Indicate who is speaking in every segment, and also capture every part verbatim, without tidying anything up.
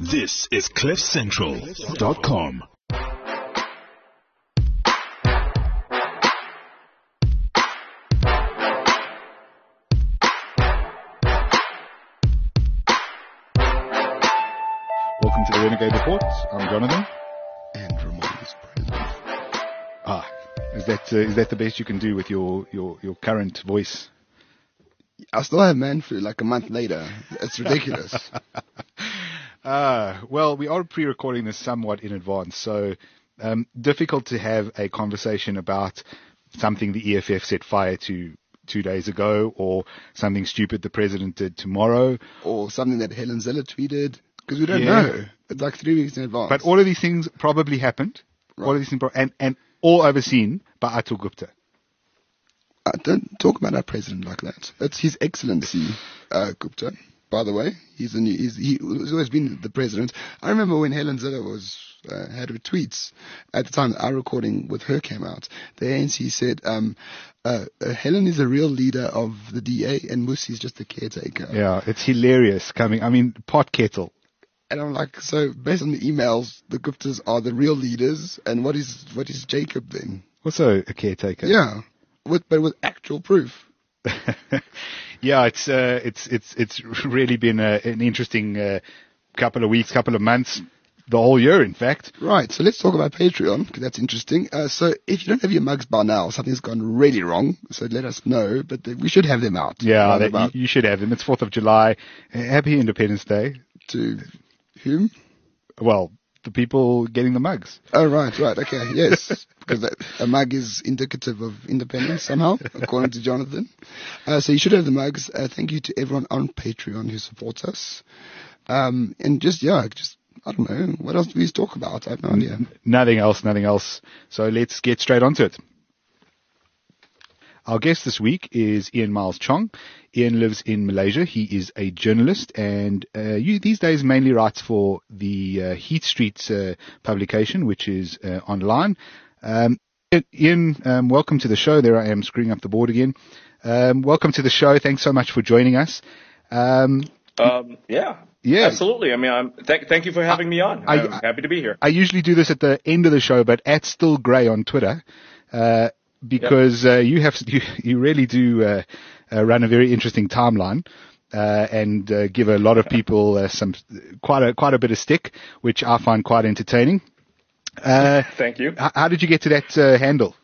Speaker 1: This is cliff central dot com.
Speaker 2: Welcome to the Renegade Report. I'm Jonathan.
Speaker 3: And Ramon is president.
Speaker 2: Ah, is that uh, is that the best you can do with your, your, your current voice?
Speaker 3: I still have man flu like a month later. It's ridiculous.
Speaker 2: Uh, well, we are pre-recording this somewhat in advance, so um, difficult to have a conversation about something the E F F set fire to two days ago, or something stupid the president did tomorrow.
Speaker 3: Or something that Helen Zeller tweeted, because we don't
Speaker 2: Yeah.
Speaker 3: know. It's like three weeks in advance.
Speaker 2: But all of these things probably happened,
Speaker 3: Right.
Speaker 2: all of these things, pro- and, and all overseen by Atul Gupta.
Speaker 3: Uh, don't talk about our president like that. It's His Excellency uh, Gupta, by the way. He's, a new, he's he, he's always been the president. I remember when Helen Zeller was uh, had her tweets at the time that our recording with her came out. The A N C said, um, uh, uh, Helen is a real leader of the D A and Musi is just a caretaker.
Speaker 2: Yeah, it's hilarious coming. I mean, pot kettle.
Speaker 3: And I'm like, so based on the emails, the Guptas are the real leaders, and what is what is Jacob then?
Speaker 2: Also a caretaker.
Speaker 3: Yeah, with but with actual proof.
Speaker 2: Yeah, it's uh, it's it's it's really been a, an interesting uh, couple of weeks, couple of months, the whole year, in fact.
Speaker 3: Right, so let's talk about Patreon, because that's interesting. Uh, so if you don't have your mugs by now, something's gone really wrong, so let us know, but uh, we should have them out.
Speaker 2: Yeah,
Speaker 3: Round
Speaker 2: that,
Speaker 3: about
Speaker 2: you, you should have them. It's fourth of July. Uh, Happy Independence Day.
Speaker 3: to whom?
Speaker 2: Well, the people getting the mugs.
Speaker 3: Oh, right, right, okay, yes, because that, a mug is indicative of independence somehow, according to Jonathan. Uh, so you should have the mugs. Uh, thank you to everyone on Patreon who supports us. Um, and just, yeah, just, I don't know, what else do we talk about? I have no idea.
Speaker 2: Nothing else, nothing else. So let's get straight onto it. Our guest this week is Ian Miles Chong. Ian lives in Malaysia. He is a journalist, and uh, you, these days mainly writes for the uh, Heath Street uh, publication, which is uh, online. Um, Ian, um, welcome to the show. There I am screwing up the board again. Um, welcome to the show. Thanks so much for joining us. Um,
Speaker 4: Um, yeah,
Speaker 2: Yeah.
Speaker 4: absolutely. I mean, I'm, th- thank you for having me on.
Speaker 2: I-
Speaker 4: I'm
Speaker 2: I-
Speaker 4: happy to be here.
Speaker 2: I usually do this at the end of the show, but at Still Grey on Twitter, uh, because uh, you have you, you really do uh, uh, run a very interesting timeline uh, and uh, give a lot of people uh, some quite a quite a bit of stick, which I find quite entertaining. Uh,
Speaker 4: Thank you.
Speaker 2: h- how did you get to that uh, handle?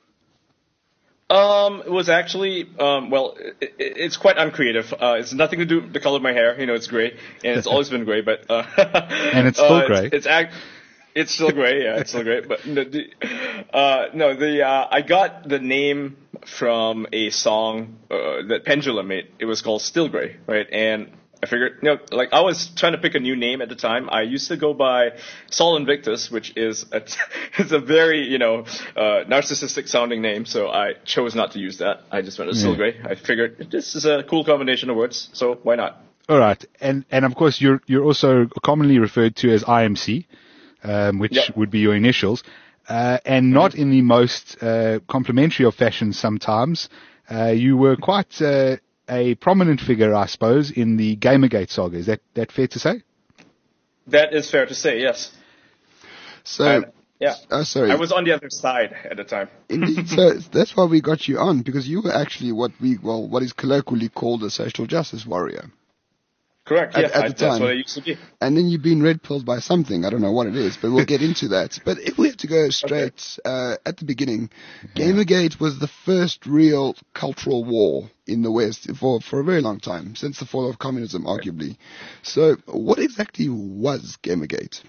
Speaker 4: Um, it was actually, um, well, it, it, it's quite uncreative. Uh, it's nothing to do with the color of my hair. You know, it's gray, and it's always been gray, but, uh,
Speaker 2: And it's still
Speaker 4: uh,
Speaker 2: gray.
Speaker 4: It's, it's act, it's still gray, yeah, it's still gray, but, no, the, uh, no, the, uh, I got the name from a song, uh, that Pendulum made. It was called Still Gray, right? And I figured, you know, like I was trying to pick a new name at the time. I used to go by Sol Invictus, which is a, it's a very, you know, uh, narcissistic sounding name. So I chose not to use that. I just went with Still
Speaker 2: Yeah.
Speaker 4: Gray. I figured this is a cool combination of words, so why not?
Speaker 2: All right, and and of course you're you're also commonly referred to as I M C, um, which
Speaker 4: Yep.
Speaker 2: would be your initials, uh, and not in the most uh, complimentary of fashions. Sometimes uh, you were quite uh, a prominent figure, I suppose, in the Gamergate saga. Is that that fair to say?
Speaker 4: That is fair to say, yes.
Speaker 3: So,
Speaker 4: And, yeah.
Speaker 3: uh, sorry.
Speaker 4: I was on the other side at the time.
Speaker 3: Indeed. So that's why we got you on, because you were actually what we, well, what is colloquially called a social justice warrior.
Speaker 4: Correct,
Speaker 3: At-
Speaker 4: yeah.
Speaker 3: at
Speaker 4: I,
Speaker 3: the
Speaker 4: that's
Speaker 3: time.
Speaker 4: what I used to be.
Speaker 3: And then you've been red pilled by something. I don't know what it is, but we'll get into that. But if we have to go straight uh, at the beginning, Gamergate was the first real cultural war in the West for, for a very long time, since the fall of communism, arguably. So what exactly was Gamergate?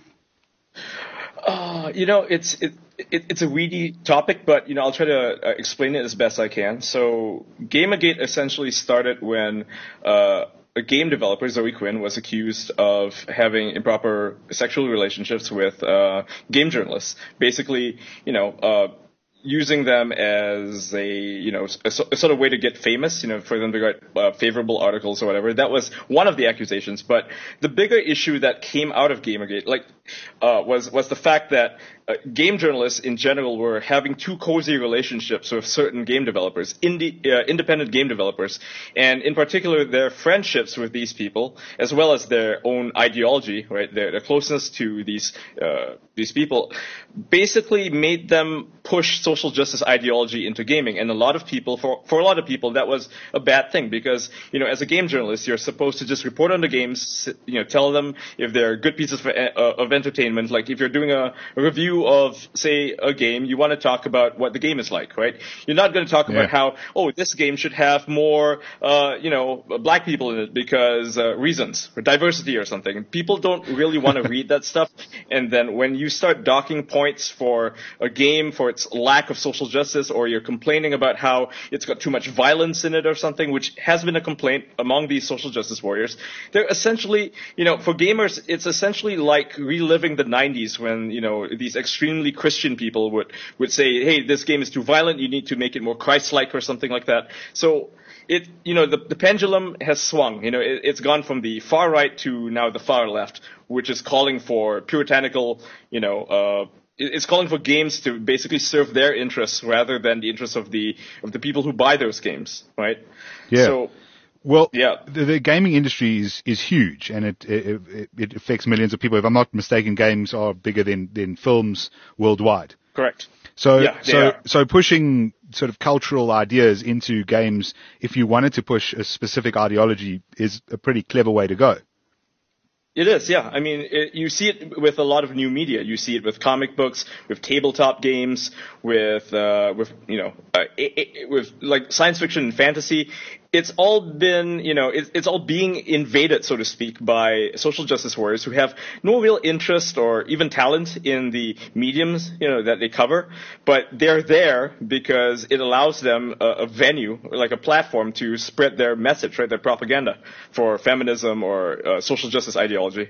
Speaker 4: Uh, you know, it's it, it it's a weedy topic, but you know, I'll try to uh, explain it as best I can. So, Gamergate essentially started when uh, a game developer, Zoe Quinn, was accused of having improper sexual relationships with uh, game journalists. Basically, you know, uh, using them as a, you know, a, a sort of way to get famous, you know, for them to get uh, favorable articles or whatever. That was one of the accusations. But the bigger issue that came out of Gamergate, like, uh, was was the fact that uh, game journalists in general were having too cozy relationships with certain game developers, indie, uh, independent game developers, and in particular their friendships with these people, as well as their own ideology, right, their, their closeness to these uh, these people, basically made them push social justice ideology into gaming. And a lot of people, for for a lot of people, that was a bad thing because, you know, as a game journalist, you're supposed to just report on the games, you know, tell them if they're good pieces of, uh, of entertainment. Like if you're doing a, a review of, say, a game, you want to talk about what the game is like, right? You're not going to talk
Speaker 2: Yeah.
Speaker 4: about how, oh, this game should have more, uh, you know, black people in it because uh, reasons, or diversity or something. People don't really want to read that stuff. And then when you start docking points for a game for its lack of social justice, or you're complaining about how it's got too much violence in it or something, which has been a complaint among these social justice warriors, they're essentially, you know, for gamers, it's essentially like reliving the nineties when, you know, these extremely Christian people would, would say, hey, this game is too violent, you need to make it more Christ-like or something like that. So it, you know, the, the pendulum has swung. You know, it, it's gone from the far right to now the far left, which is calling for puritanical, you know, uh, it's calling for games to basically serve their interests rather than the interests of the of the people who buy those games, right?
Speaker 2: Yeah.
Speaker 4: So,
Speaker 2: Well,
Speaker 4: yeah.
Speaker 2: the, the gaming industry is, is huge, and it, it it it affects millions of people. If I'm not mistaken, games are bigger than, than films worldwide.
Speaker 4: Correct.
Speaker 2: So
Speaker 4: Yeah, they
Speaker 2: so
Speaker 4: are.
Speaker 2: so pushing sort of cultural ideas into games, if you wanted to push a specific ideology, is a pretty clever way to go.
Speaker 4: It is, yeah. I mean, it, you see it with a lot of new media. You see it with comic books, with tabletop games, with, uh, with you know, uh, it, it, with like science fiction and fantasy. It's all been, you know, it, it's all being invaded, so to speak, by social justice warriors who have no real interest or even talent in the mediums, you know, that they cover. But they're there because it allows them a, a venue, like a platform to spread their message, right, their propaganda for feminism or uh, social justice ideology.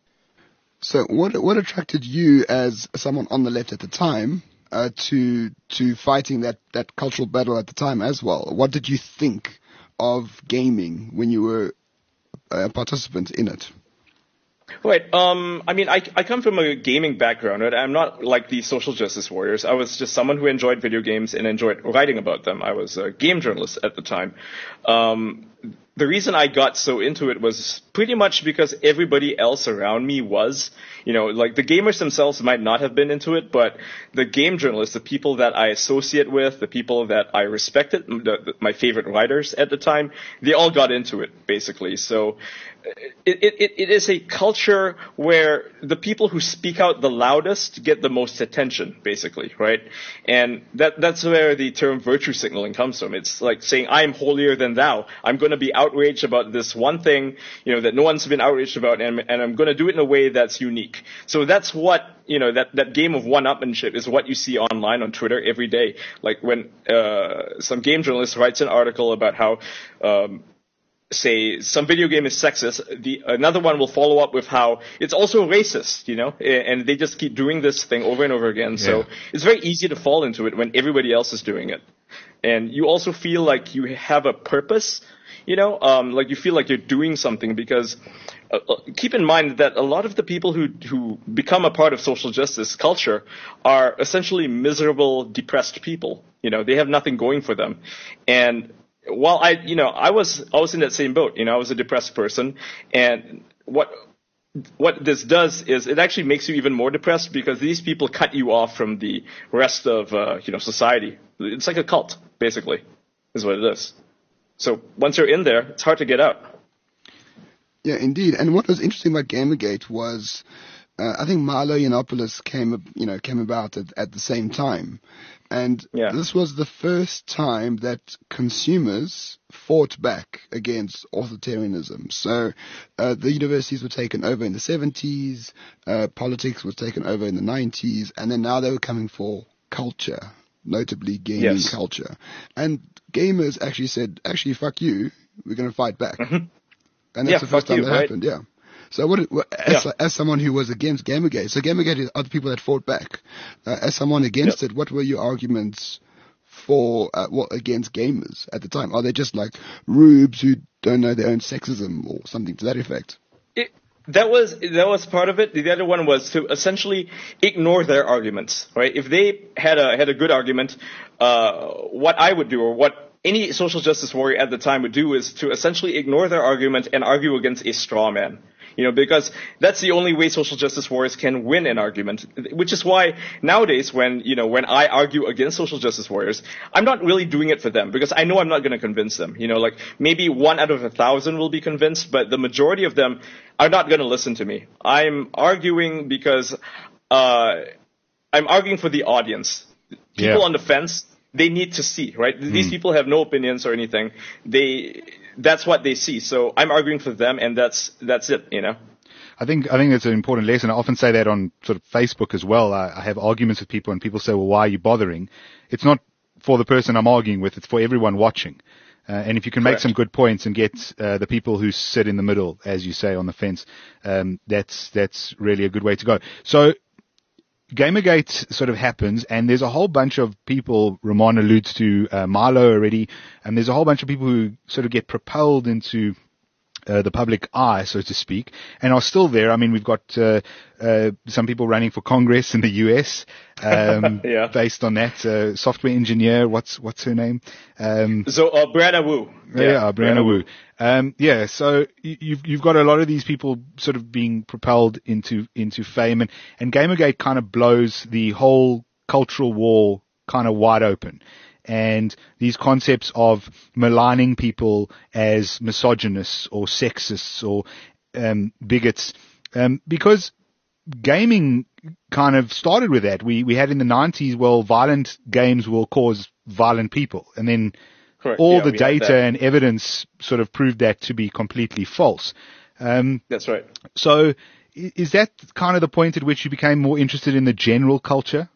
Speaker 3: So what what attracted you as someone on the left at the time uh, to to fighting that, that cultural battle at the time as well? What did you think of gaming when you were a participant in it?
Speaker 4: Right. Um, I mean, I, I come from a gaming background, right? I'm not like the social justice warriors. I was just someone who enjoyed video games and enjoyed writing about them. I was a game journalist at the time. Um, the reason I got so into it was pretty much because everybody else around me was. You know, like the gamers themselves might not have been into it, but the game journalists, the people that I associate with, the people that I respected, the, the, my favorite writers at the time, they all got into it, basically. So it, it, it is a culture where the people who speak out the loudest get the most attention, basically, right? And that that's where the term virtue signaling comes from. It's like saying, I'm holier than thou. I'm going to be outraged about this one thing, you know, that no one's been outraged about, and, and I'm going to do it in a way that's unique. So that's what, you know, that, that game of one-upmanship is what you see online on Twitter every day. Like when uh, some game journalist writes an article about how, um, say, some video game is sexist, the another one will follow up with how it's also racist, you know, and they just keep doing this thing over and over again. So
Speaker 2: Yeah.
Speaker 4: it's very easy to fall into it when everybody else is doing it. And you also feel like you have a purpose, you know, um, like you feel like you're doing something because uh, keep in mind that a lot of the people who, who become a part of social justice culture are essentially miserable, depressed people. You know, they have nothing going for them. And while I, you know, I was, I was in that same boat, you know, I was a depressed person, and what, what this does is it actually makes you even more depressed because these people cut you off from the rest of, uh, you know, society. It's like a cult, basically, is what it is. So once you're in there, it's hard to get out.
Speaker 3: Yeah, indeed. And what was interesting about Gamergate was, uh, I think Milo Yiannopoulos came, you know, came about at, at the same time. And
Speaker 4: Yeah.
Speaker 3: this was the first time that consumers fought back against authoritarianism. So uh, the universities were taken over in the seventies, uh, politics was taken over in the nineties, and then now they were coming for culture, notably gaming
Speaker 4: Yes.
Speaker 3: culture. And gamers actually said, actually, fuck you, we're going to fight back.
Speaker 4: Mm-hmm.
Speaker 3: And that's
Speaker 4: Yeah,
Speaker 3: the first
Speaker 4: fuck
Speaker 3: time
Speaker 4: you,
Speaker 3: that
Speaker 4: right?
Speaker 3: happened, yeah. So what, what as,
Speaker 4: Yeah.
Speaker 3: as someone who was against Gamergate, so Gamergate is other people that fought back. Uh, as someone against
Speaker 4: Yep.
Speaker 3: it, what were your arguments for uh, what against gamers at the time? Are they just like rubes who don't know their own sexism or something to that effect?
Speaker 4: It, that was that was part of it. The other one was to essentially ignore their arguments, right? If they had a had a good argument, uh, what I would do, or what any social justice warrior at the time would do, is to essentially ignore their argument and argue against a straw man. You know, because that's the only way social justice warriors can win an argument, which is why nowadays when, you know, when I argue against social justice warriors, I'm not really doing it for them because I know I'm not going to convince them. You know, like maybe one out of a thousand will be convinced, but the majority of them are not going to listen to me. I'm arguing because, uh, I'm arguing for the audience. People
Speaker 2: Yeah.
Speaker 4: on the fence, they need to see, right? These
Speaker 2: Mm.
Speaker 4: people have no opinions or anything. They, that's what they see. So I'm arguing for them, and that's that's it, you know.
Speaker 2: I think I think it's an important lesson. I often say that on sort of Facebook as well. I, I have arguments with people, and people say, "Well, why are you bothering?" It's not for the person I'm arguing with; it's for everyone watching. Uh, and if you can make
Speaker 4: Correct.
Speaker 2: some good points and get uh, the people who sit in the middle, as you say, on the fence, um, that's that's really a good way to go. So. Gamergate sort of happens, and there's a whole bunch of people. Ramon alludes to uh, Milo already, and there's a whole bunch of people who sort of get propelled into uh, the public eye, so to speak, and are still there. I mean, we've got uh, uh, some people running for Congress in the U S um,
Speaker 4: Yeah.
Speaker 2: based on that. Uh, software engineer, what's what's her name? Um,
Speaker 4: So, uh, Brianna Wu.
Speaker 2: yeah, Brianna Wu. Um, yeah, so you- you've you've got a lot of these people sort of being propelled into into fame, and and Gamergate kind of blows the whole cultural war kind of wide open, and these concepts of maligning people as misogynists or sexists or um, bigots, um, because gaming kind of started with that. We we had in the nineties, well, violent games will cause violent people, and then
Speaker 4: Correct.
Speaker 2: all
Speaker 4: Yeah,
Speaker 2: the
Speaker 4: we had
Speaker 2: data
Speaker 4: that.
Speaker 2: and evidence sort of proved that to be completely false. Um,
Speaker 4: That's right.
Speaker 2: so i- is that kind of the point at which you became more interested in the general culture?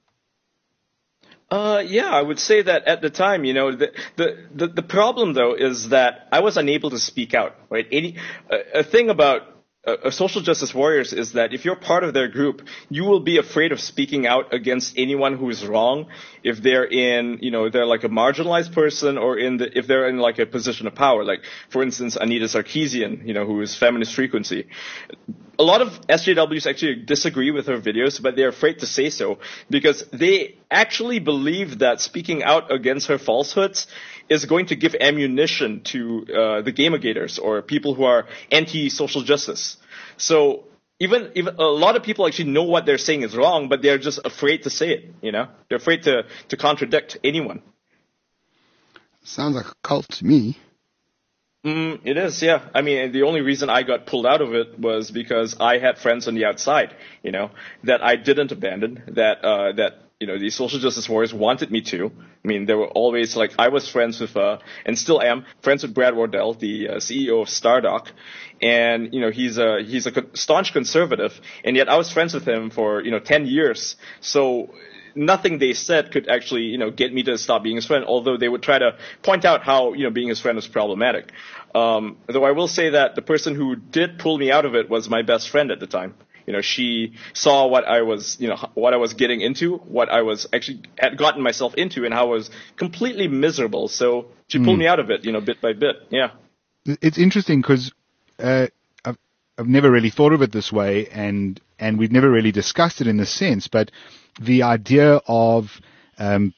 Speaker 4: Uh, yeah, I would say that at the time, you know, the the the, the problem though is that I was unable to speak out. Right? Any a, a thing about uh, social justice warriors is that if you're part of their group, you will be afraid of speaking out against anyone who is wrong. If they're in, you know, they're like a marginalized person, or in the if they're in like a position of power, like for instance, Anita Sarkeesian, you know, who is Feminist Frequency. A lot of S J Ws actually disagree with her videos, but they're afraid to say so because they actually believe that speaking out against her falsehoods is going to give ammunition to uh, the Gamergaters or people who are anti-social justice. So even even a lot of people actually know what they're saying is wrong, but they're just afraid to say it. You know, they're afraid to to contradict anyone.
Speaker 3: Sounds like a cult to me.
Speaker 4: Mm, it is, yeah. I mean, the only reason I got pulled out of it was because I had friends on the outside, you know, that I didn't abandon, that, uh, that, you know, the social justice warriors wanted me to. I mean, there were always, like, I was friends with, uh, and still am, friends with Brad Wardell, the uh, C E O of Stardock. And, you know, he's a, he's a co- staunch conservative, and yet I was friends with him for, you know, ten years. So, nothing they said could actually, you know, get me to stop being his friend, although they would try to point out how, you know, being his friend was problematic. Um, though I will say that the person who did pull me out of it was my best friend at the time. You know, she saw what I was, you know, what I was getting into, what I was actually had gotten myself into, and how I was completely miserable. So she pulled me out of it, you know, bit by bit. Yeah.
Speaker 2: It's interesting because uh, I've, I've never really thought of it this way, and, and we've never really discussed it in this sense, but the idea of um,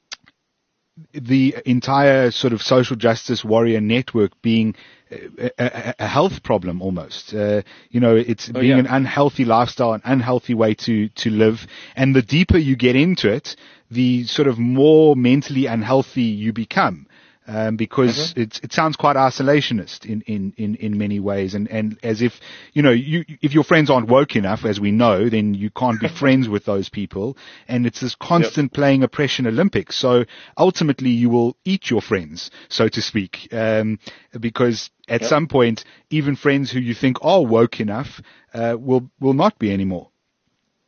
Speaker 2: the entire sort of social justice warrior network being a, a, a health problem almost. Uh, you know, it's
Speaker 4: Oh,
Speaker 2: being
Speaker 4: yeah.
Speaker 2: an unhealthy lifestyle, an unhealthy way to, to live. And the deeper you get into it, the sort of more mentally unhealthy you become. Um, because
Speaker 4: Mm-hmm.
Speaker 2: it's, it sounds quite isolationist in, in, in, in many ways. And, and as if, you know, you, if your friends aren't woke enough, as we know, then you can't be friends with those people. And it's this constant playing oppression Olympics. So ultimately you will eat your friends, so to speak. Um, because at
Speaker 4: Yep.
Speaker 2: some point, even friends who you think are woke enough, uh, will, will not be anymore.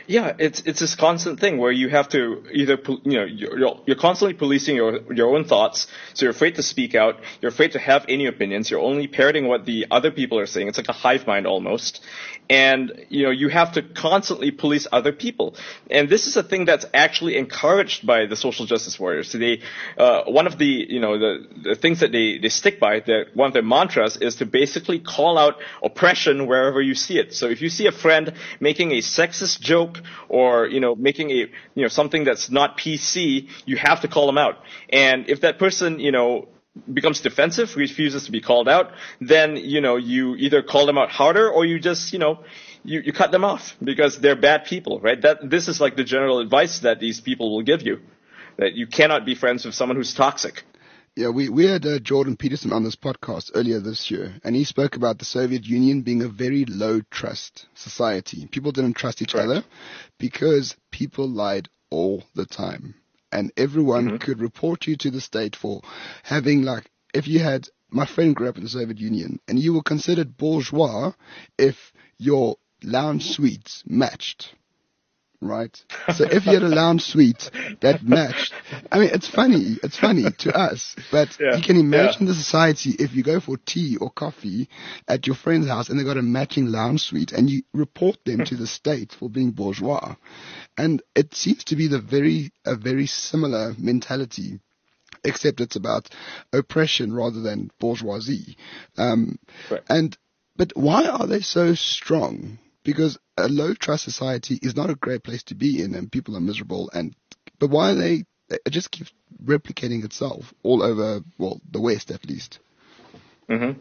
Speaker 4: Yeah, it's it's this constant thing where you have to either pol- you know you're you're constantly policing your your own thoughts, so you're afraid to speak out, you're afraid to have any opinions, you're only parroting what the other people are saying. It's like a hive mind almost, and you know you have to constantly police other people, and this is a thing that's actually encouraged by the social justice warriors. So they uh, one of the you know the the things that they they stick by, that one of their mantras is to basically call out oppression wherever you see it. So if you see a friend making a sexist joke, or you know making a you know something that's not P C, you have to call them out. And if that person you know becomes defensive, refuses to be called out, then you know you either call them out harder, or you just you know you, you cut them off because they're bad people, right? That this is like the general advice that these people will give you, that you cannot be friends with someone who's toxic.
Speaker 3: Yeah, we, we had uh, Jordan Peterson on this podcast earlier this year, and he spoke about the Soviet Union being a very low trust society. People didn't trust each
Speaker 4: Correct.
Speaker 3: other because people lied all the time. And everyone
Speaker 4: Mm-hmm.
Speaker 3: could report you to the state for having, like, if you had, my friend grew up in the Soviet Union, and you were considered bourgeois if your lounge suites matched. Right? So if you had a lounge suite that matched, I mean, it's funny, it's funny to us, but
Speaker 4: Yeah,
Speaker 3: you can imagine
Speaker 4: yeah.
Speaker 3: the society if you go for tea or coffee at your friend's house and they got a matching lounge suite and you report them to the state for being bourgeois. And it seems to be the very, a very similar mentality, except it's about oppression rather than bourgeoisie. Um,
Speaker 4: Right.
Speaker 3: and, but why are they so strong? Because a low trust society is not a great place to be in, and people are miserable. And but why are they? It just keeps replicating itself all over, well, the West at least.
Speaker 4: Mm-hmm.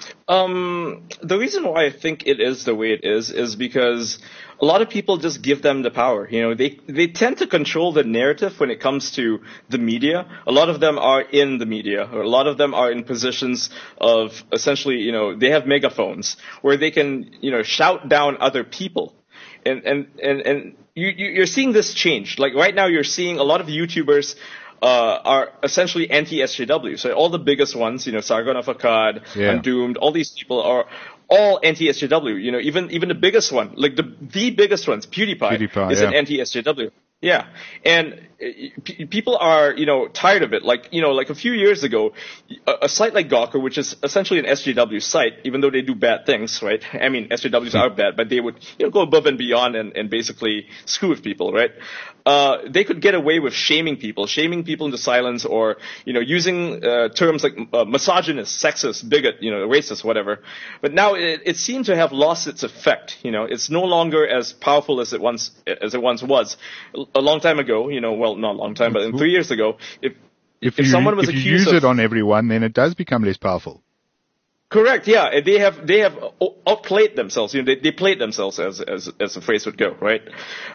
Speaker 4: Um, the reason why I think it is the way it is is because a lot of people just give them the power. You know, they they tend to control the narrative when it comes to the media. A lot of them are in the media, or a lot of them are in positions of essentially, you know, they have megaphones where they can, you know, shout down other people. And and and and you you- you're seeing this change. Like right now, you're seeing a lot of YouTubers. Uh, are essentially anti-S J W. So all the biggest ones, you know, Sargon of Akkad,
Speaker 2: Yeah.
Speaker 4: Undoomed, all these people are all anti-S J W. You know, even even the biggest one, like the the biggest ones, PewDiePie,
Speaker 2: PewDiePie,
Speaker 4: is an
Speaker 2: yeah.
Speaker 4: anti-S J W. Yeah, and uh, p- people are, you know, tired of it. Like, you know, like a few years ago, a, a site like Gawker, which is essentially an S J W site, even though they do bad things, right? I mean, S J Ws are bad, but they would, you know, go above and beyond and, and basically screw with people, right? Uh, they could get away with shaming people, shaming people into silence, or, you know, using uh, terms like uh, misogynist, sexist, bigot, you know, racist, whatever. But now it, it seems to have lost its effect. You know, it's no longer as powerful as it once as it once was. A long time ago, you know, well, not a long time, but three years ago, if
Speaker 2: If,
Speaker 4: if
Speaker 2: you,
Speaker 4: someone was
Speaker 2: if you
Speaker 4: accused
Speaker 2: use
Speaker 4: of,
Speaker 2: it on everyone, then it does become less powerful.
Speaker 4: correct, yeah, they have they have o- outplayed themselves. You know, they, they played themselves, as as as the phrase would go, right?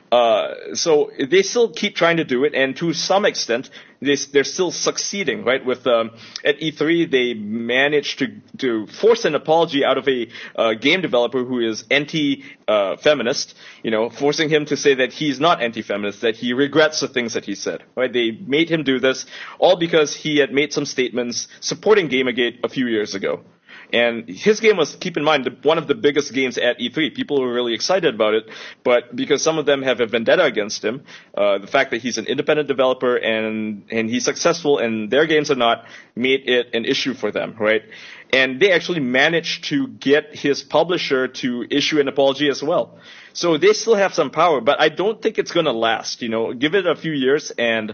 Speaker 4: Uh, so they still keep trying to do it, and to some extent, they they're still succeeding, right? With um, at E three, they managed to to force an apology out of a uh, game developer who is anti-feminist. Uh, you know, forcing him to say that he's not anti-feminist, that he regrets the things that he said, right? They made him do this all because he had made some statements supporting Gamergate a few years ago. And his game was, keep in mind, the, one of the biggest games at E three. People were really excited about it, but because some of them have a vendetta against him, uh, the fact that he's an independent developer and and he's successful and their games are not, made it an issue for them, right? And they actually managed to get his publisher to issue an apology as well. So they still have some power, but I don't think it's going to last. You know, give it a few years and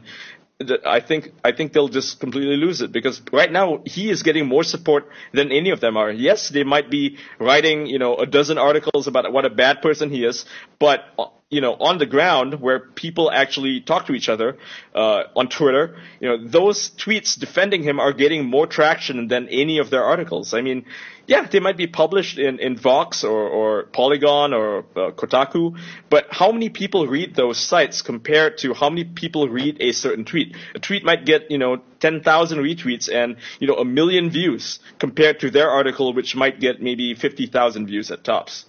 Speaker 4: I think I think they'll just completely lose it, because right now he is getting more support than any of them are. Yes, they might be writing, you know, a dozen articles about what a bad person he is, but you know, on the ground where people actually talk to each other uh, on Twitter, you know, those tweets defending him are getting more traction than any of their articles. I mean, yeah, they might be published in, in Vox or, or Polygon or uh, Kotaku, but how many people read those sites compared to how many people read a certain tweet? A tweet might get, you know, ten thousand retweets and, you know, a million views compared to their article, which might get maybe fifty thousand views at tops.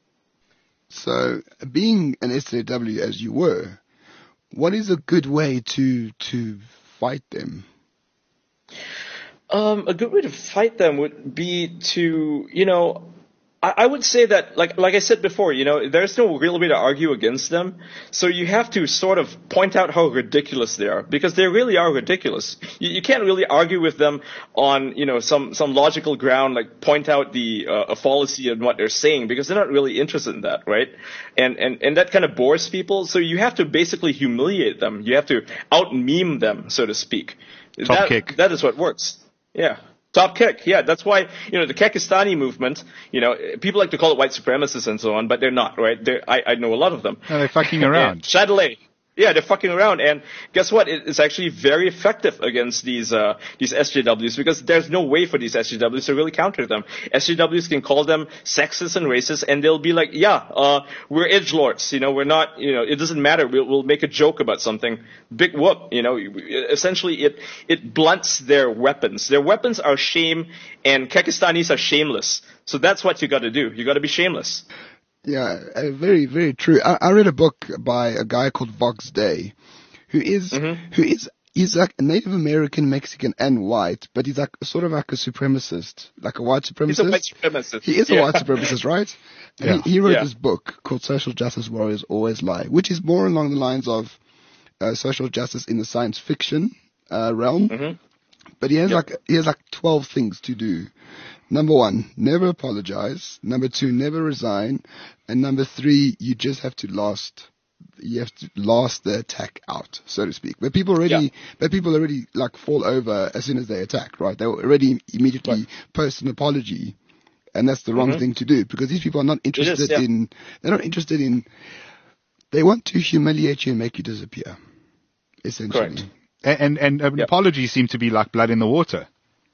Speaker 3: So, being an S J W as you were, what is a good way to to fight them?
Speaker 4: Um, a good way to fight them would be to, you know, I, I would say that, like like I said before, you know, there's no real way to argue against them. So you have to sort of point out how ridiculous they are, because they really are ridiculous. You, you can't really argue with them on, you know, some, some logical ground, like point out the uh, a fallacy in what they're saying, because they're not really interested in that, right? And and and that kind of bores people. So you have to basically humiliate them. You have to out meme them, so to speak.
Speaker 2: Top
Speaker 4: that,
Speaker 2: kick.
Speaker 4: That is what works. Yeah. Top kick, yeah. That's why, you know, the Kekistani movement, you know, people like to call it white supremacists and so on, but they're not, right? They're, I, I know a lot of them.
Speaker 2: No, they're fucking around.
Speaker 4: Chatelet. Yeah, they're fucking around, and guess what? It, it's actually very effective against these uh, these S J Ws, because there's no way for these S J Ws to really counter them. S J Ws can call them sexist and racist, and they'll be like, "Yeah, uh, we're edgelords. You know, we're not. You know, it doesn't matter. We'll, we'll make a joke about something. Big whoop. You know, essentially, it it blunts their weapons. Their weapons are shame, and Kekistanis are shameless. So that's what you got to do. You got to be shameless."
Speaker 3: Yeah, uh, very, very true. I, I read a book by a guy called Vox Day, who is,
Speaker 4: Mm-hmm.
Speaker 3: who is, he's like a Native American, Mexican, and white, but he's like sort of like a supremacist, like a white supremacist.
Speaker 4: He's a white supremacist.
Speaker 3: He is a
Speaker 4: Yeah.
Speaker 3: white supremacist, right? And
Speaker 2: Yeah.
Speaker 3: he, he wrote
Speaker 4: Yeah.
Speaker 3: this book called Social Justice Warriors Always Lie, which is more along the lines of uh, social justice in the science fiction uh, realm.
Speaker 4: Mhm.
Speaker 3: But he has
Speaker 4: Yep.
Speaker 3: like he has like twelve things to do. Number one, never apologize. Number two, never resign. And number three, you just have to last. You have to last the attack out, so to speak. But people already,
Speaker 4: Yeah.
Speaker 3: but people already like fall over as soon as they attack, right? They already immediately
Speaker 4: Right.
Speaker 3: post an apology, and that's the wrong
Speaker 4: Mhm.
Speaker 3: thing to do, because these people are not interested
Speaker 4: yeah.
Speaker 3: in. They're not interested in. They want to humiliate you and make you disappear, essentially.
Speaker 4: Correct.
Speaker 2: And, and, and an
Speaker 4: Yep.
Speaker 2: apology seem to be like blood in the water.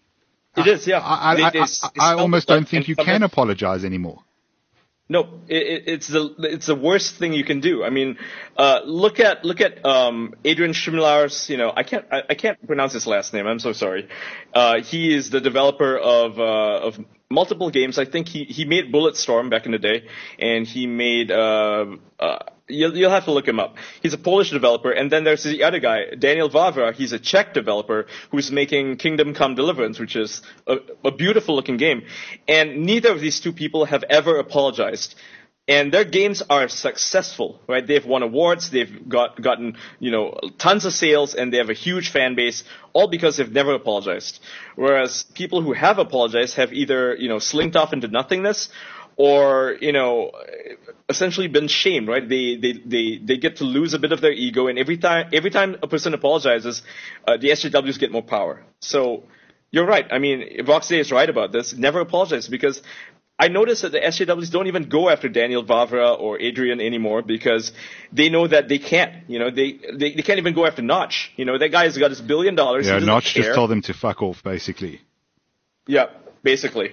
Speaker 4: It is, yeah.
Speaker 2: I, I,
Speaker 4: They-
Speaker 2: I,
Speaker 4: they
Speaker 2: I,
Speaker 4: s- they
Speaker 2: I
Speaker 4: smell
Speaker 2: almost
Speaker 4: the
Speaker 2: don't
Speaker 4: blood,
Speaker 2: think
Speaker 4: and
Speaker 2: you
Speaker 4: some-
Speaker 2: can apologize anymore.
Speaker 4: No, it, it, it's the it's the worst thing you can do. I mean, uh, look at look at um, Adrian Schmillar's. You know, I can't I, I can't pronounce his last name. I'm so sorry. Uh, he is the developer of uh, of multiple games. I think he he made Bulletstorm back in the day, and he made. Uh, uh, You'll, you'll have to look him up. He's a Polish developer, and then there's the other guy, Daniel Vavra. He's a Czech developer who's making Kingdom Come Deliverance, which is a, a beautiful-looking game. And neither of these two people have ever apologized. And their games are successful, right? They've won awards, they've got gotten, you know, tons of sales, and they have a huge fan base, all because they've never apologized. Whereas people who have apologized have either, you know, slinked off into nothingness, or, you know, essentially been shamed, right? They, they, they, they get to lose a bit of their ego, and every time, every time a person apologizes, uh, the S J Ws get more power. So, you're right. I mean, Vox Day is right about this. Never apologize, because I noticed that the S J Ws don't even go after Daniel Vavra or Adrian anymore, because they know that they can't. You know, they, they, they can't even go after Notch. You know, that guy has got his billion dollars.
Speaker 2: Yeah,
Speaker 4: he doesn't
Speaker 2: Notch
Speaker 4: care.
Speaker 2: just told them to fuck off, basically.
Speaker 4: Yeah, basically.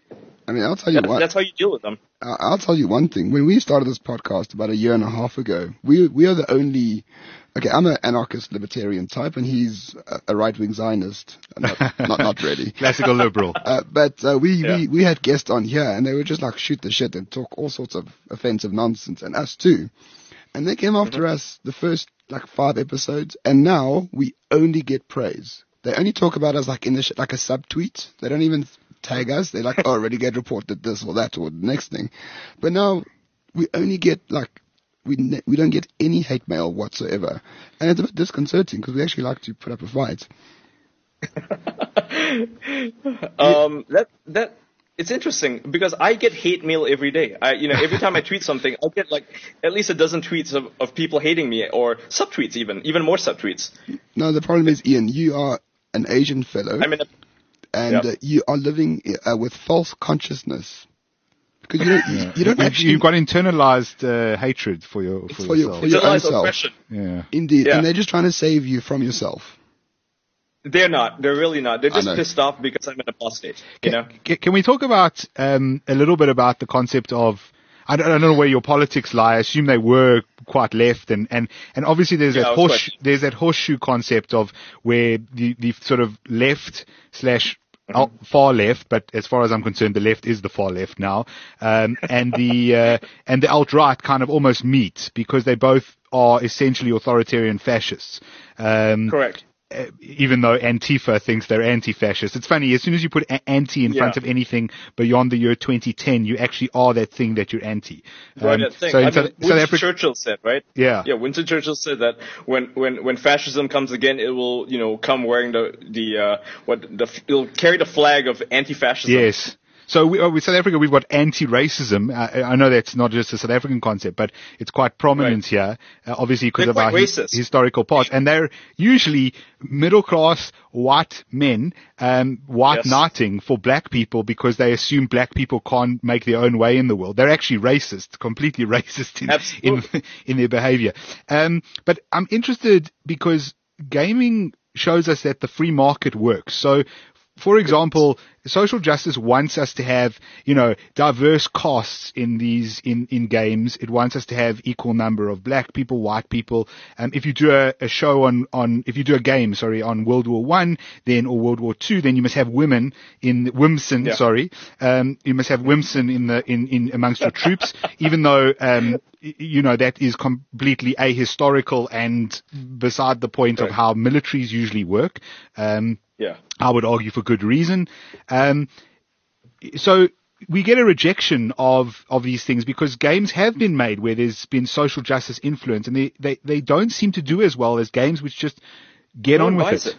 Speaker 3: I mean, I'll tell you
Speaker 4: That,
Speaker 3: what.
Speaker 4: that's how you deal with them.
Speaker 3: I- I'll tell you one thing. When we started this podcast about a year and a half ago, we we are the only. Okay, I'm an anarchist libertarian type, and he's a, a right-wing Zionist. Not, not, not really.
Speaker 2: Classical liberal.
Speaker 3: Uh, but uh, we,
Speaker 4: Yeah.
Speaker 3: we we had guests on here, and they would just like shoot the shit and talk all sorts of offensive nonsense, and us too. And they came after
Speaker 4: Mm-hmm.
Speaker 3: us the first like five episodes, and now we only get praise. They only talk about us like in the sh- like a subtweet. They don't even tag us. They're like, oh, Renegade reported this or that or the next thing. But now we only get like we ne- we don't get any hate mail whatsoever, and it's a bit disconcerting because we actually like to put up a fight.
Speaker 4: Um, that that it's interesting, because I get hate mail every day. I, you know, every time I tweet something, I get like at least a dozen tweets of, of people hating me, or subtweets, even even more subtweets.
Speaker 3: No, the problem is, Ian, you are an Asian fellow,
Speaker 4: I mean,
Speaker 3: and
Speaker 4: Yep.
Speaker 3: uh, you are living uh, with false consciousness because you don't you, you don't
Speaker 2: You-
Speaker 3: actually
Speaker 2: You've got internalized uh, hatred for your for,
Speaker 3: for your
Speaker 2: yourself.
Speaker 3: for your own
Speaker 4: it's a
Speaker 3: self.
Speaker 4: oppression.
Speaker 2: Yeah.
Speaker 3: Indeed,
Speaker 4: Yeah.
Speaker 3: and they're just trying to save you from yourself.
Speaker 4: They're not. They're really not. They're
Speaker 3: I
Speaker 4: just
Speaker 3: know.
Speaker 4: pissed off because I'm an apostate. You know.
Speaker 2: Can, can we talk about um, a little bit about the concept of, I don't, I don't know where your politics lie. I assume they were quite left, and, and, and obviously there's
Speaker 4: Yeah,
Speaker 2: that
Speaker 4: I was
Speaker 2: horse
Speaker 4: quite-
Speaker 2: there's that horseshoe concept of where the, the sort of left slash out- far left, but as far as I'm concerned, the left is the far left now, um, and the uh, and the alt right kind of almost meet, because they both are essentially authoritarian fascists. Um,
Speaker 4: Correct.
Speaker 2: uh, even though Antifa thinks they're anti-fascist. It's funny, as soon as you put a- anti in
Speaker 4: Yeah.
Speaker 2: front of anything beyond the year twenty ten, you actually are that thing that you're anti.
Speaker 4: Right,
Speaker 2: Um,
Speaker 4: that thing.
Speaker 2: so in
Speaker 4: I
Speaker 2: South,
Speaker 4: mean,
Speaker 2: South
Speaker 4: Winston
Speaker 2: Africa,
Speaker 4: Churchill said, right?
Speaker 2: yeah.
Speaker 4: Yeah, Winston Churchill said that when, when, when fascism comes again, it will, you know, come wearing the, the, uh, what, the, it'll carry the flag of anti-fascism.
Speaker 2: Yes. So we, uh, with South Africa, we've got anti-racism. Uh, I know that's not just a South African concept, but it's quite prominent
Speaker 4: Right.
Speaker 2: here, uh, obviously because
Speaker 4: They're
Speaker 2: of our
Speaker 4: quite
Speaker 2: his,
Speaker 4: racist.
Speaker 2: historical past. And they're usually middle-class white men, um, white
Speaker 4: Yes.
Speaker 2: knighting for black people because they assume black people can't make their own way in the world. They're actually racist, completely racist in, in,
Speaker 4: Absolutely.
Speaker 2: in their behavior. Um, but I'm interested because gaming shows us that the free market works. So, for example, social justice wants us to have, you know, diverse casts in these, in, in games. It wants us to have equal number of black people, white people. Um, if you do a, a show on, on, if you do a game, sorry, on World War One, then, or World War Two, then you must have women in, Wimson,
Speaker 4: Yeah.
Speaker 2: sorry, um, you must have Wimson in the, in, in, amongst your troops, even though, um, y- you know, that is completely ahistorical and beside the point of
Speaker 4: Right.
Speaker 2: how militaries usually work. Um,
Speaker 4: Yeah.
Speaker 2: I would argue for good reason. Um, so we get a rejection of, of these things because games have been made where there's been social justice influence and they, they, they don't seem to do as well as games which just get
Speaker 4: No
Speaker 2: on
Speaker 4: one
Speaker 2: with
Speaker 4: buys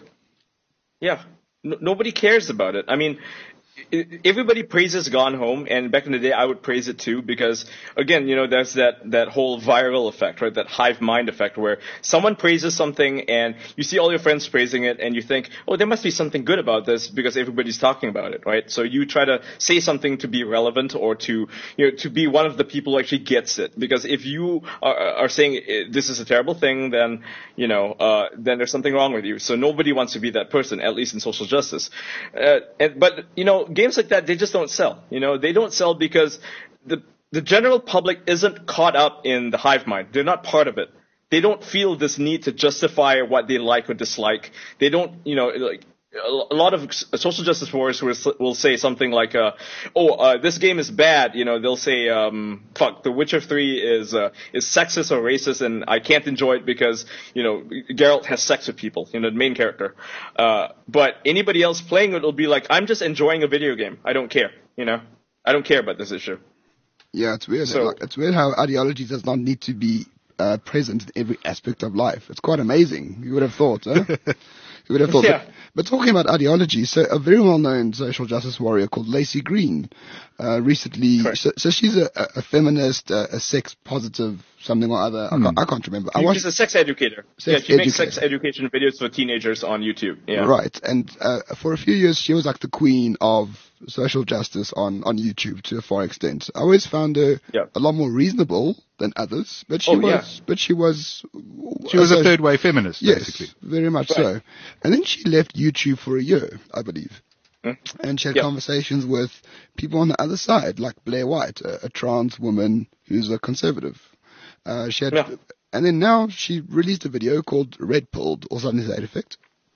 Speaker 2: it.
Speaker 4: it. Yeah. No, nobody cares about it. I mean, i- everybody praises Gone Home, and back in the day, I would praise it too because, again, you know, there's that, that whole viral effect, right? That hive mind effect where someone praises something and you see all your friends praising it and you think, oh, there must be something good about this because everybody's talking about it, right? So you try to say something to be relevant or to, you know, to be one of the people who actually gets it. Because if you are, are saying eh, this is a terrible thing, then, you know, uh, then there's something wrong with you. So nobody wants to be that person, at least in social justice. Uh, and, but, you know, games like that, they just don't sell. You know, they don't sell because the the general public isn't caught up in the hive mind. They're not part of it. They don't feel this need to justify what they like or dislike. They don't, you know, like a lot of social justice warriors will, will say something like, uh, "Oh, uh, this game is bad." You know, they'll say, um, "Fuck, The Witcher three is uh, is sexist or racist, and I can't enjoy it because you know Geralt has sex with people." You know, the main character. Uh, but anybody else playing it will be like, "I'm just enjoying a video game. I don't care." You know, I don't care about this issue.
Speaker 3: Yeah, it's weird.
Speaker 4: So-
Speaker 3: like, it's weird how ideology does not need to be uh, present in every aspect of life. It's quite amazing. You would have thought, huh? You would have thought.
Speaker 4: Yeah.
Speaker 3: But, but talking about ideology, so a very well-known social justice warrior called Lacey Green uh, recently.
Speaker 4: Correct.
Speaker 3: So, so she's a, a feminist, a, a sex-positive, something or other. I, can't, I can't remember. I
Speaker 4: She's a sex educator. yeah,
Speaker 3: Sex
Speaker 4: she makes
Speaker 3: educator.
Speaker 4: sex education videos for teenagers on YouTube. Yeah.
Speaker 3: Right, and uh, for a few years she was like the queen of social justice on, on YouTube to a far extent. I always found her
Speaker 4: Yeah.
Speaker 3: a lot more reasonable than others, but she
Speaker 4: Oh,
Speaker 3: was,
Speaker 4: yeah.
Speaker 3: but she was,
Speaker 2: She was a
Speaker 3: so-
Speaker 2: third wave feminist,
Speaker 3: Yes,
Speaker 2: basically.
Speaker 3: very much
Speaker 4: Right.
Speaker 3: so. And then she left YouTube for a year, I believe.
Speaker 4: Hmm?
Speaker 3: And she had
Speaker 4: Yeah.
Speaker 3: conversations with people on the other side, like Blair White, a, a trans woman who's a conservative. Uh, she had,
Speaker 4: Yeah.
Speaker 3: and then now she released a video called Red Pilled or something to that effect.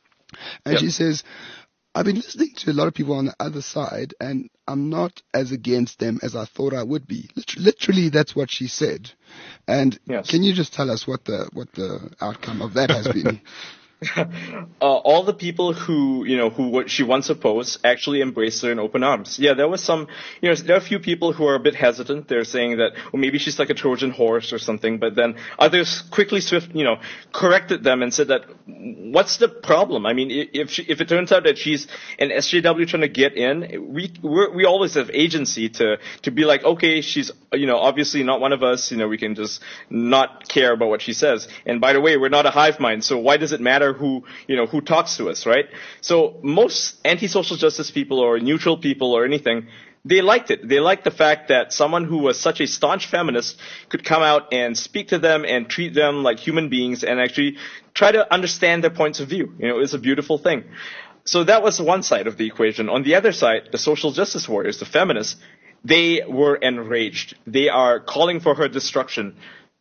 Speaker 3: And
Speaker 4: Yep.
Speaker 3: she says, I've been listening to a lot of people on the other side, and I'm not as against them as I thought I would be. Lit- Literally, that's what she said. And
Speaker 4: Yes.
Speaker 3: can you just tell us what the what the outcome of that has been?
Speaker 4: uh, all the people who, you know, who what she once opposed actually embraced her in open arms. Yeah, there was some, you know, there are a few people who are a bit hesitant. They're saying that, well, maybe she's like a Trojan horse or something, but then others quickly, swift, you know, corrected them and said that, what's the problem? I mean, i- if she, if it turns out that she's an S J W trying to get in, we, we're, we always have agency to, to be like, okay, she's, you know, obviously not one of us, you know, we can just not care about what she says. And by the way, we're not a hive mind, so why does it matter who, you know, who talks to us, right? So most anti-social justice people or neutral people or anything, they liked it. They liked the fact that someone who was such a staunch feminist could come out and speak to them and treat them like human beings and actually try to understand their points of view. You know, it's a beautiful thing. So that was one side of the equation. On the other side, the social justice warriors, the feminists, they were enraged. They are calling for her destruction.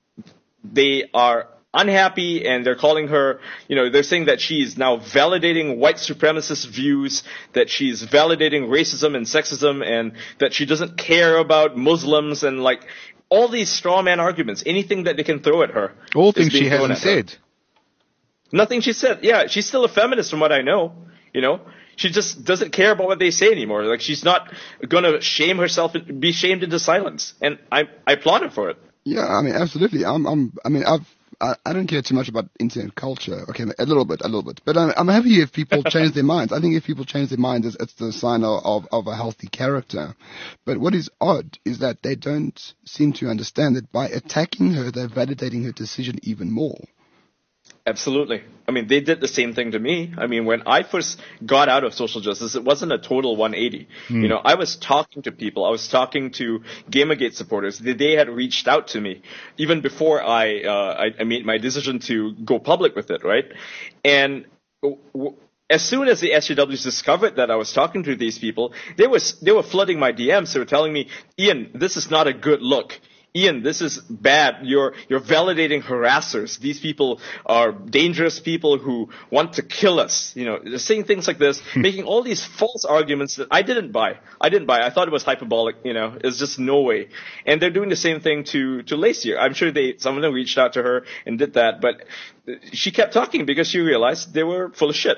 Speaker 4: They are unhappy and they're calling her, you know, they're saying that she's now validating white supremacist views, that she's validating racism and sexism, and that she doesn't care about Muslims, and like all these straw man arguments, anything that they can throw at her.
Speaker 2: All
Speaker 4: is
Speaker 2: things
Speaker 4: being
Speaker 2: she
Speaker 4: thrown
Speaker 2: hasn't
Speaker 4: at her.
Speaker 2: said.
Speaker 4: Nothing she said. Yeah, she's still a feminist from what I know. You know, she just doesn't care about what they say anymore. Like, she's not gonna shame herself, be shamed into silence. And I, I applaud her for it.
Speaker 3: Yeah, I mean, absolutely. I'm, I'm, I mean, I've, I, I don't care too much about internet culture. Okay, a little bit, a little bit. But I'm, I'm happy if people change their minds. I think if people change their minds, it's, it's the sign of, of, of a healthy character. But what is odd is that they don't seem to understand that by attacking her, they're validating her decision even more.
Speaker 4: Absolutely. I mean, they did the same thing to me. I mean, when I first got out of social justice, it wasn't a total one eighty. Mm. You know, I was talking to people. I was talking to Gamergate supporters. They had reached out to me even before I, uh, I, I made my decision to go public with it, right? And w- as soon as the S J Ws discovered that I was talking to these people, they was they were flooding my D Ms. They were telling me, Ian, this is not a good look. Ian, this is bad. You're you're validating harassers. These people are dangerous people who want to kill us. You know, they're saying things like this, making all these false arguments that I didn't buy. I didn't buy. I thought it was hyperbolic. You know, it's just no way. And they're doing the same thing to to Lacey. I'm sure they some of them reached out to her and did that, but she kept talking because she realized they were full of shit.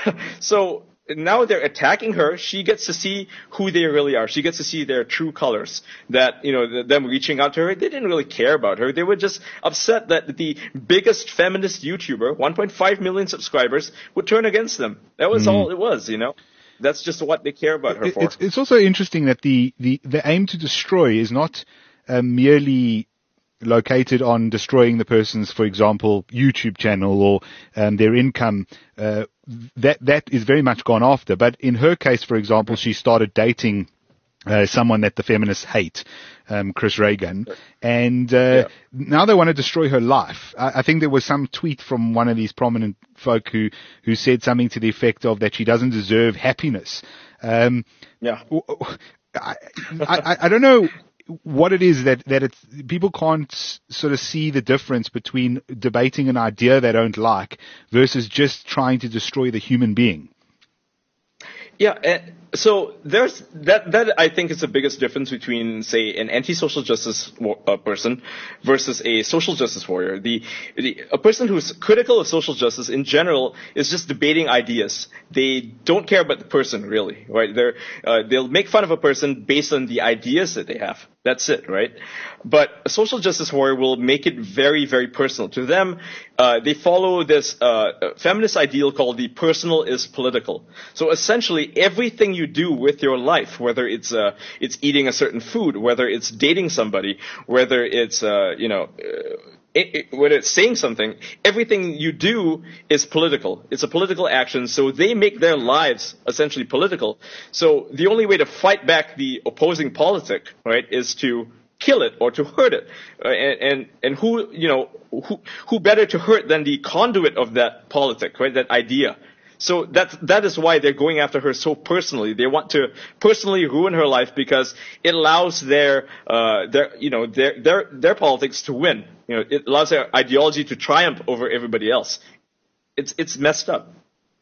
Speaker 4: So now they're attacking her. She gets to see who they really are. She gets to see their true colors. That, you know, them reaching out to her, they didn't really care about her. They were just upset that the biggest feminist YouTuber, one point five million subscribers, would turn against them. That was mm. all it was, you know. That's just what they care about her
Speaker 2: it,
Speaker 4: for.
Speaker 2: It's, it's also interesting that the, the, the aim to destroy is not uh, merely located on destroying the person's, for example, YouTube channel or um, their income. Uh, that that is very much gone after. But in her case, for example, she started dating uh, someone that the feminists hate, um, Chris Reagan, and uh, yeah. now they want to destroy her life. I, I think there was some tweet from one of these prominent folk who who said something to the effect of that she doesn't deserve happiness. Um,
Speaker 4: yeah,
Speaker 2: I, I I don't know what it is that, that it's, people can't s- sort of see the difference between debating an idea they don't like versus just trying to destroy the human being.
Speaker 4: Yeah, uh, so there's that. That I think is the biggest difference between, say, an anti-social justice war, uh, person versus a social justice warrior. The, the a person who's critical of social justice in general is just debating ideas. They don't care about the person really, right? They're uh, they'll make fun of a person based on the ideas that they have. That's it, right? But a social justice warrior will make it very, very personal. To them, uh, they follow this uh, feminist ideal called the personal is political. So essentially, everything you do with your life, whether it's uh, it's eating a certain food, whether it's dating somebody, whether it's uh, you know. Uh, It, it, when it's saying something, everything you do is political. It's a political action, so they make their lives essentially political. So the only way to fight back the opposing politic, right, is to kill it or to hurt it. Uh, and, and and who you know who who better to hurt than the conduit of that politic, right, that idea. So that that is why they're going after her so personally. They want to personally ruin her life because it allows their uh their you know their their their politics to win. You know, it allows their ideology to triumph over everybody else. It's it's messed up.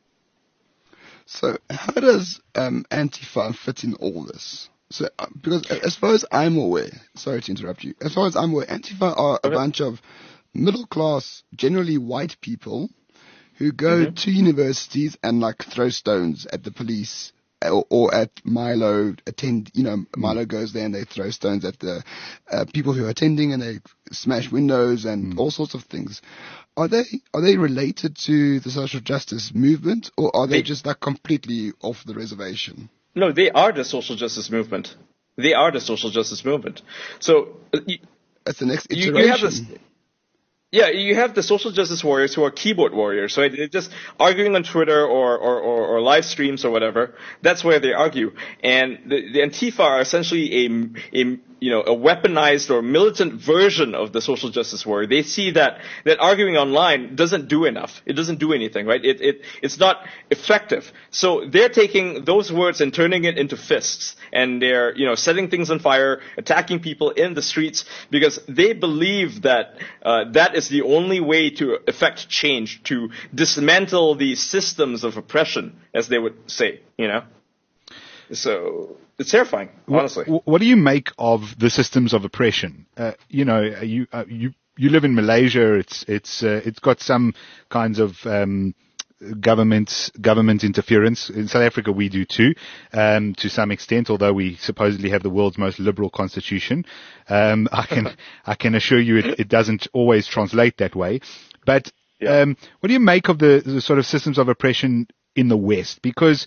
Speaker 3: So how does um, Antifa fit in all this? So uh, because as far as I'm aware, sorry to interrupt you. As far as I'm aware, Antifa are a
Speaker 4: okay.
Speaker 3: bunch of middle class, generally white people who go mm-hmm. to universities and like throw stones at the police or, or at Milo attend, you know, Milo goes there and they throw stones at the uh, people who are attending and they smash windows and mm. all sorts of things. Are they, are they related to the social justice movement or are they, they just like completely off the reservation?
Speaker 4: No, they are the social justice movement. They are the social justice movement. So uh, you,
Speaker 3: that's the next iteration.
Speaker 4: You, you have this, Yeah, you have the social justice warriors who are keyboard warriors, right? They're just arguing on Twitter or, or, or, or live streams or whatever. That's where they argue. And the, the Antifa are essentially a, a, you know, a weaponized or militant version of the social justice warrior. They see that, that arguing online doesn't do enough. It doesn't do anything, right? It, it, it's not effective. So they're taking those words and turning it into fists. And they're, you know, setting things on fire, attacking people in the streets because they believe that, uh, that is the only way to effect change, to dismantle the systems of oppression, as they would say, you know? So it's terrifying, honestly.
Speaker 2: What, what do you make of the systems of oppression? Uh, you know, you, uh, you, you live in Malaysia. It's it's uh, it's got some kinds of um, government government interference. In South Africa, we do too, um, to some extent. Although we supposedly have the world's most liberal constitution, um, I can I can assure you it, it doesn't always translate that way. But
Speaker 4: Yeah.
Speaker 2: um, what do you make of the, the sort of systems of oppression in the West? Because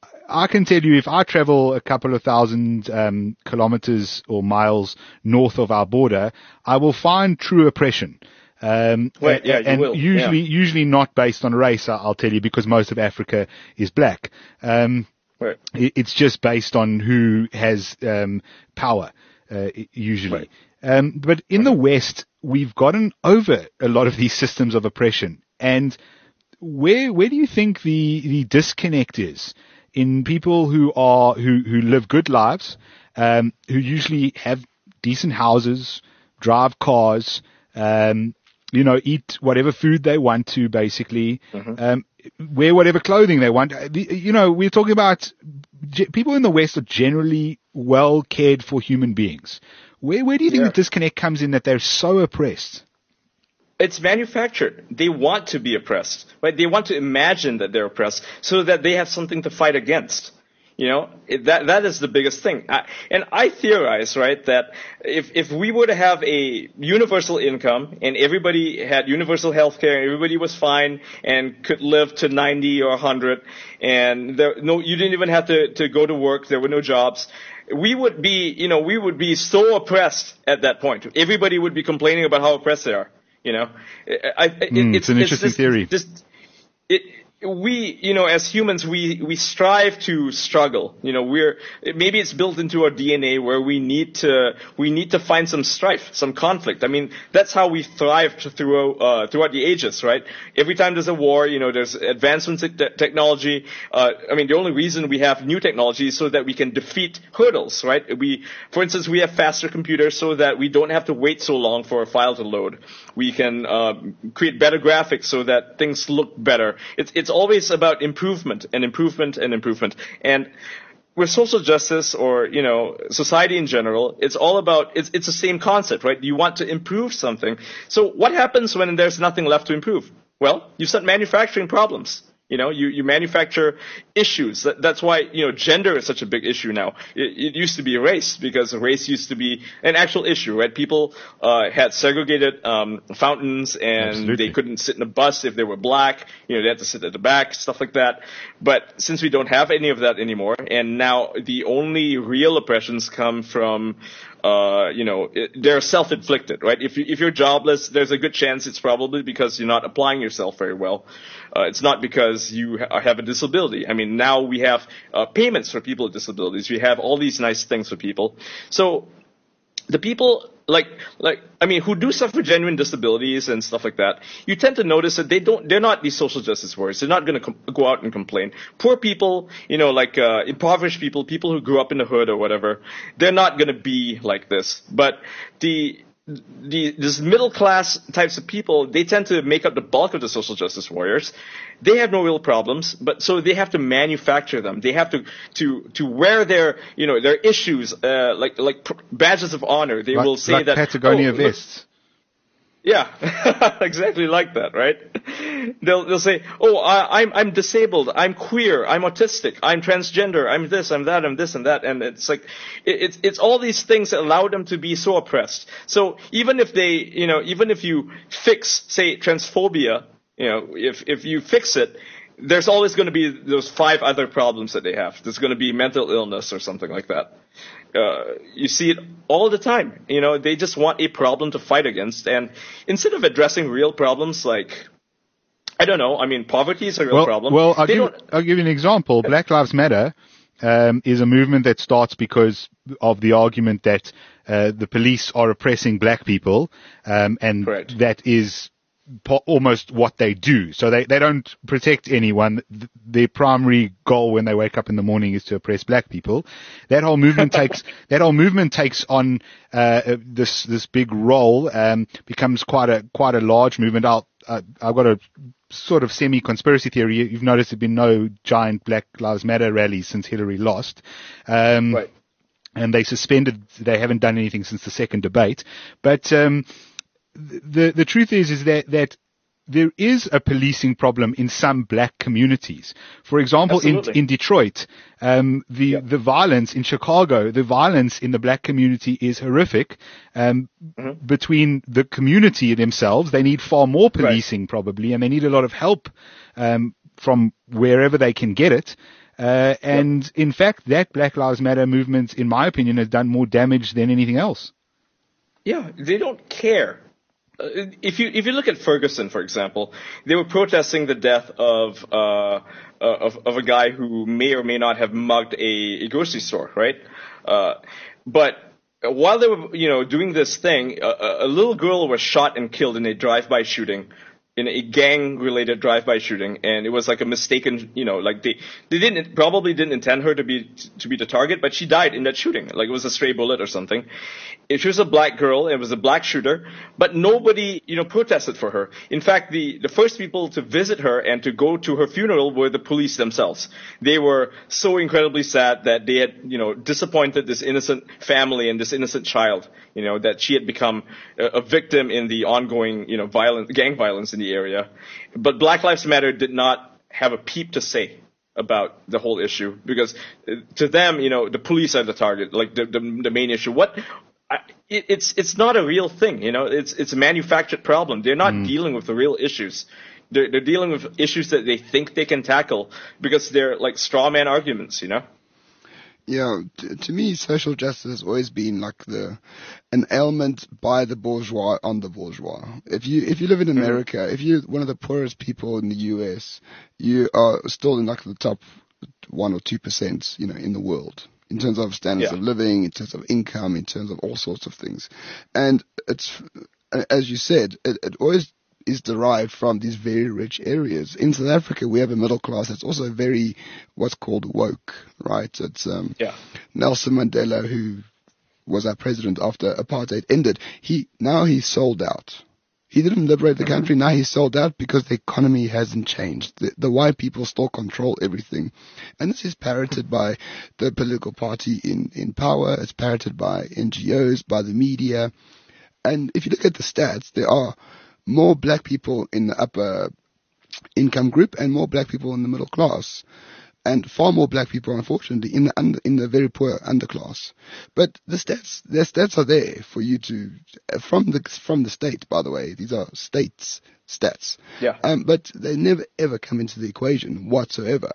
Speaker 2: I can tell you, if I travel a couple of thousand um, kilometers or miles north of our border, I will find true oppression. Um,
Speaker 4: Right, yeah, you
Speaker 2: and
Speaker 4: will,
Speaker 2: usually,
Speaker 4: yeah.
Speaker 2: usually not based on race, I- I'll tell you, because most of Africa is black. Um,
Speaker 4: Right.
Speaker 2: it- it's just based on who has um, power, uh, i- usually.
Speaker 4: Right.
Speaker 2: Um, but in the West, we've gotten over a lot of these systems of oppression. And where where do you think the the disconnect is in people who are who who live good lives, um, who usually have decent houses, drive cars, um, you know, eat whatever food they want to, basically,
Speaker 4: Mm-hmm.
Speaker 2: um, wear whatever clothing they want. Uh, the- You know, we're talking about ge- people in the West are generally well cared for human beings. Where where do you think
Speaker 4: Yeah.
Speaker 2: the disconnect comes in that they're so oppressed?
Speaker 4: It's manufactured. They want to be oppressed, right? They want to imagine that they're oppressed so that they have something to fight against. You know, it, that that is the biggest thing. I, and I theorize, right, that if if we were to have a universal income and everybody had universal health care and everybody was fine and could live to ninety or one hundred and there no you didn't even have to to go to work, there were no jobs, we would be, you know, we would be so oppressed at that point. Everybody would be complaining about how oppressed they are. You know, I, I, it,
Speaker 2: Mm,
Speaker 4: it's,
Speaker 2: it's an interesting
Speaker 4: this,
Speaker 2: theory.
Speaker 4: This, it, we, you know, as humans, we, we strive to struggle. You know, we're, maybe it's built into our D N A where we need to, we need to find some strife, some conflict. I mean, that's how we thrived throughout, uh, throughout the ages, right? Every time there's a war, you know, there's advancements in te- technology. Uh, I mean, the only reason we have new technology is so that we can defeat hurdles, right? We, for instance, we have faster computers so that we don't have to wait so long for a file to load. We can, uh, create better graphics so that things look better. It's, it's always about improvement and improvement and improvement. And with social justice or, you know, society in general, it's all about, it's, it's the same concept, right? You want to improve something. So what happens when there's nothing left to improve? Well, you start manufacturing problems. You know, you, you manufacture issues. That, that's why, you know, gender is such a big issue now. It, it used to be race because race used to be an actual issue, right? People uh, had segregated um, fountains and
Speaker 2: Absolutely.
Speaker 4: they couldn't sit in a bus if they were black. You know, they had to sit at the back, stuff like that. But since we don't have any of that anymore, and now the only real oppressions come from Uh, you know, it, they're self-inflicted, right? If you, if you're jobless, there's a good chance it's probably because you're not applying yourself very well. Uh, it's not because you ha- have a disability. I mean, now we have uh, payments for people with disabilities. We have all these nice things for people. So the people like like I mean who do suffer genuine disabilities and stuff like that, you tend to notice that they don't they're not these social justice warriors. They're not going to com- go out and complain. Poor people, you know, like uh, impoverished people, people who grew up in the hood or whatever, they're not going to be like this. But the the this middle class types of people, they tend to make up the bulk of the social justice warriors. They have no real problems, but so they have to manufacture them. They have to to to wear their you know their issues uh, like like pr- badges of honor. They
Speaker 2: Like,
Speaker 4: will say
Speaker 2: like
Speaker 4: that
Speaker 2: Patagonia
Speaker 4: oh, look-
Speaker 2: vests.
Speaker 4: yeah, exactly like that, right? They'll they'll say, "Oh, I, I'm I'm disabled. I'm queer. I'm autistic. I'm transgender. I'm this. I'm that. I'm this and that." And it's like, it, it's it's all these things that allow them to be so oppressed. So even if they, you know, even if you fix, say, transphobia, you know, if if you fix it, there's always going to be those five other problems that they have. There's going to be mental illness or something like that. Uh, you see it all the time. You know, they just want a problem to fight against. And instead of addressing real problems like, I don't know, I mean, poverty is a real
Speaker 2: Well,
Speaker 4: problem.
Speaker 2: well, I'll
Speaker 4: They
Speaker 2: give,
Speaker 4: don't-
Speaker 2: I'll give you an example. Black Lives Matter um, is a movement that starts because of the argument that uh, the police are oppressing black people, um, and
Speaker 4: Correct.
Speaker 2: that is po- almost what they do. So they, they don't protect anyone. Th- Their primary goal when they wake up in the morning is to oppress black people. That whole movement takes that whole movement takes on uh, this this big role, um, becomes quite a quite a large movement. I'll, uh, I've got a sort of semi-conspiracy theory. You've noticed there've been no giant Black Lives Matter rallies since Hillary lost. Um,
Speaker 4: Right.
Speaker 2: And they suspended, they haven't done anything since the second debate. But, um, the the truth is is that that there is a policing problem in some black communities. For example, in,
Speaker 4: Absolutely.
Speaker 2: in Detroit, um, the,
Speaker 4: Yep.
Speaker 2: the violence in Chicago, the violence in the black community is horrific. Um,
Speaker 4: Mm-hmm.
Speaker 2: between the community themselves, they need far more policing probably, and they need a lot of help, um, from wherever they can get it. Uh, and in fact, that Black Lives Matter movement, in my opinion, has done more damage than anything else.
Speaker 4: Yeah, they don't care. Uh, If you if you look at Ferguson, for example, they were protesting the death of uh, uh, of of a guy who may or may not have mugged a, a grocery store, right? Uh, but while they were you know doing this thing, a, a a little girl was shot and killed in a drive-by shooting, in a gang-related drive-by shooting, and it was like a mistaken, you know, like they they didn't probably didn't intend her to be to be the target, but she died in that shooting. Like it was a stray bullet or something. She was a black girl, it was a black shooter, but nobody, you know, protested for her. In fact, the, the first people to visit her and to go to her funeral were the police themselves. They were so incredibly sad that they had, you know, disappointed this innocent family and this innocent child, you know, that she had become a, a victim in the ongoing, you know, violence, gang violence in the area. But Black Lives Matter did not have a peep to say about the whole issue, because uh, to them, you know, the police are the target, like the, the, the main issue. What, I, it, it's it's not a real thing, you know. It's it's a manufactured problem. They're not dealing with the real issues. They're they're dealing with issues that they think they can tackle because they're like straw man arguments, you know.
Speaker 3: Yeah, t- to me, social justice has always been like the an ailment by the bourgeois on the bourgeois. If you if you live in America, if you're one of the poorest people in the U S, you are still in like the top one or two percent, you know, in the world, in terms of standards
Speaker 4: Yeah.
Speaker 3: of living, in terms of income, in terms of all sorts of things. And it's, as you said, it, it always is derived from these very rich areas. In South Africa, we have a middle class that's also very, what's called woke, right? It's um,
Speaker 4: Yeah.
Speaker 3: Nelson Mandela, who was our president after apartheid ended. He now he's sold out. He didn't liberate the country. Now he's sold out because the economy hasn't changed. The, the white people still control everything. And this is parroted by the political party in, in power. It's parroted by N G Os, by the media. And if you look at the stats, there are more black people in the upper income group and more black people in the middle class. And far more black people, unfortunately, in the under, in the very poor underclass. But the stats, the stats are there for you to, from the from the state, by the way. These are states stats.
Speaker 4: Yeah.
Speaker 3: Um, but they never ever come into the equation whatsoever.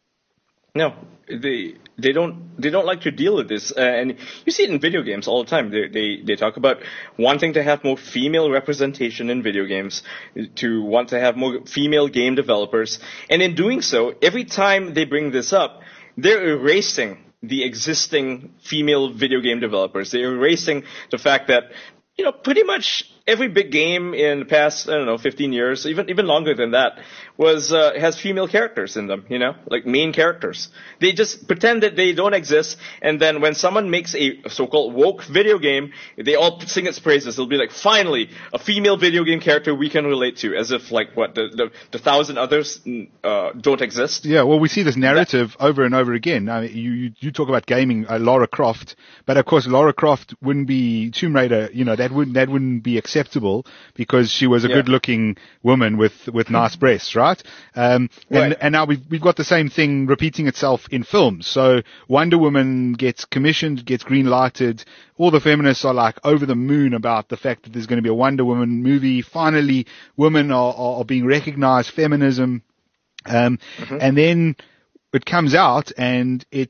Speaker 4: No, they they don't they don't like to deal with this, uh, and you see it in video games all the time. They they they talk about wanting to have more female representation in video games, to want to have more female game developers, and in doing so, every time they bring this up, they're erasing the existing female video game developers. They're erasing the fact that, you know, pretty much every big game in the past, I don't know, fifteen years, even even longer than that, was uh, has female characters in them, you know, like main characters. They just pretend that they don't exist, and then when someone makes a so-called woke video game, they all sing its praises. They'll be like, finally, a female video game character we can relate to, as if, like, what, the the, the thousand others uh, don't exist.
Speaker 2: Yeah, well, we see this narrative over and over again. I mean, you, you you talk about gaming, uh, Lara Croft, but of course, Lara Croft wouldn't be Tomb Raider. You know, that wouldn't that wouldn't be acceptable because she was a
Speaker 4: Yeah.
Speaker 2: good-looking woman with with nice breasts, right? Um, and
Speaker 4: Right.
Speaker 2: and now we've we've got the same thing repeating itself in films. So Wonder Woman gets commissioned, gets green-lighted. All the feminists are like over the moon about the fact that there's going to be a Wonder Woman movie. Finally, women are are, are being recognized. Feminism. Um, and then it comes out and it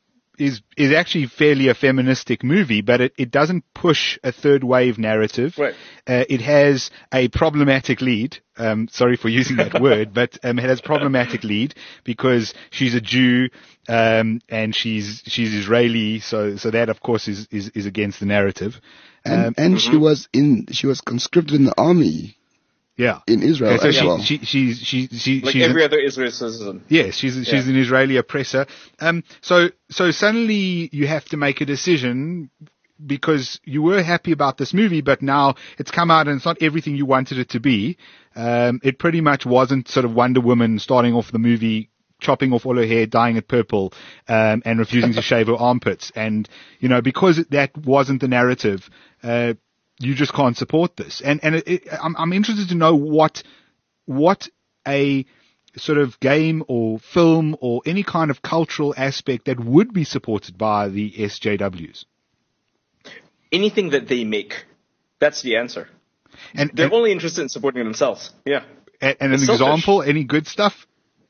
Speaker 2: is is actually fairly a feministic movie, but it, it doesn't push a third wave narrative.
Speaker 4: Right.
Speaker 2: Uh, it has a problematic lead. Um, sorry for using that word, but um, it has problematic lead because she's a Jew um, and she's she's Israeli. So so that of course is is, is against the narrative.
Speaker 3: And
Speaker 2: Um,
Speaker 3: and she was in she was conscripted in the army
Speaker 2: yeah.
Speaker 3: in Israel
Speaker 2: Okay, so
Speaker 3: as
Speaker 2: she,
Speaker 3: well.
Speaker 2: she she's she she
Speaker 4: Like
Speaker 2: she's
Speaker 4: every other Israeli citizen.
Speaker 2: Yes, she's she's
Speaker 4: Yeah.
Speaker 2: an Israeli oppressor. Um, so so suddenly you have to make a decision because you were happy about this movie, but now it's come out and it's not everything you wanted it to be. Um, it pretty much wasn't sort of Wonder Woman starting off the movie, chopping off all her hair, dyeing it purple, um, and refusing to shave her armpits. And you know, because that wasn't the narrative, uh, you just can't support this. And and it, it, I'm I'm interested to know what what a sort of game or film or any kind of cultural aspect that would be supported by the S J Ws.
Speaker 4: Anything that they make, that's the answer.
Speaker 2: And
Speaker 4: they're
Speaker 2: and,
Speaker 4: only interested in supporting themselves. Yeah.
Speaker 2: And, and an
Speaker 4: it's
Speaker 2: example,
Speaker 4: selfish.
Speaker 2: Any good stuff?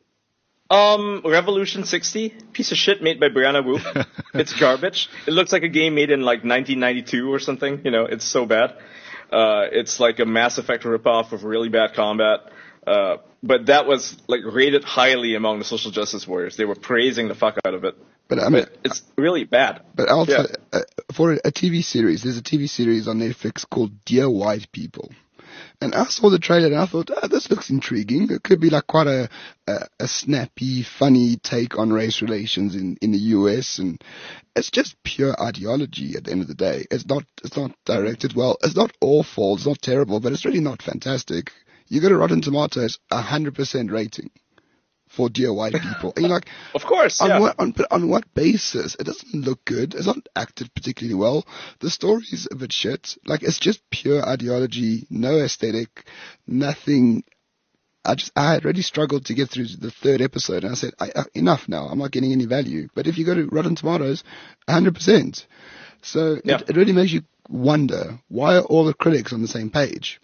Speaker 4: Um, Revolution sixty, piece of shit made by Brianna Wu. It's garbage. It looks like a game made in like nineteen ninety-two or something. You know, it's so bad. Uh, it's like a Mass Effect ripoff with really bad combat. Uh, but that was like rated highly among the social justice warriors. They were praising the fuck out of it.
Speaker 3: But I mean,
Speaker 4: but it's really bad.
Speaker 3: But also,
Speaker 4: yeah.
Speaker 3: uh, for a T V series, there's a T V series on Netflix called Dear White People. And I saw the trailer and I thought, oh, this looks intriguing. It could be like quite a, a, a snappy, funny take on race relations in, in the U S. And it's just pure ideology at the end of the day. It's not, it's not directed well. It's not awful. It's not terrible, but it's really not fantastic. You go to Rotten Tomatoes, a hundred percent rating for Dear White People. And you're like,
Speaker 4: of course,
Speaker 3: on
Speaker 4: yeah.
Speaker 3: what, on, but on what basis? It doesn't look good. It's not acted particularly well. The story's a bit shit. Like, it's just pure ideology, no aesthetic, nothing. I just, I had really struggled to get through the third episode, and I said, I, I, enough now. I'm not getting any value. But if you go to Rotten Tomatoes, a hundred percent. So
Speaker 4: yeah.
Speaker 3: it, it really makes you wonder, why are all the critics on the same page?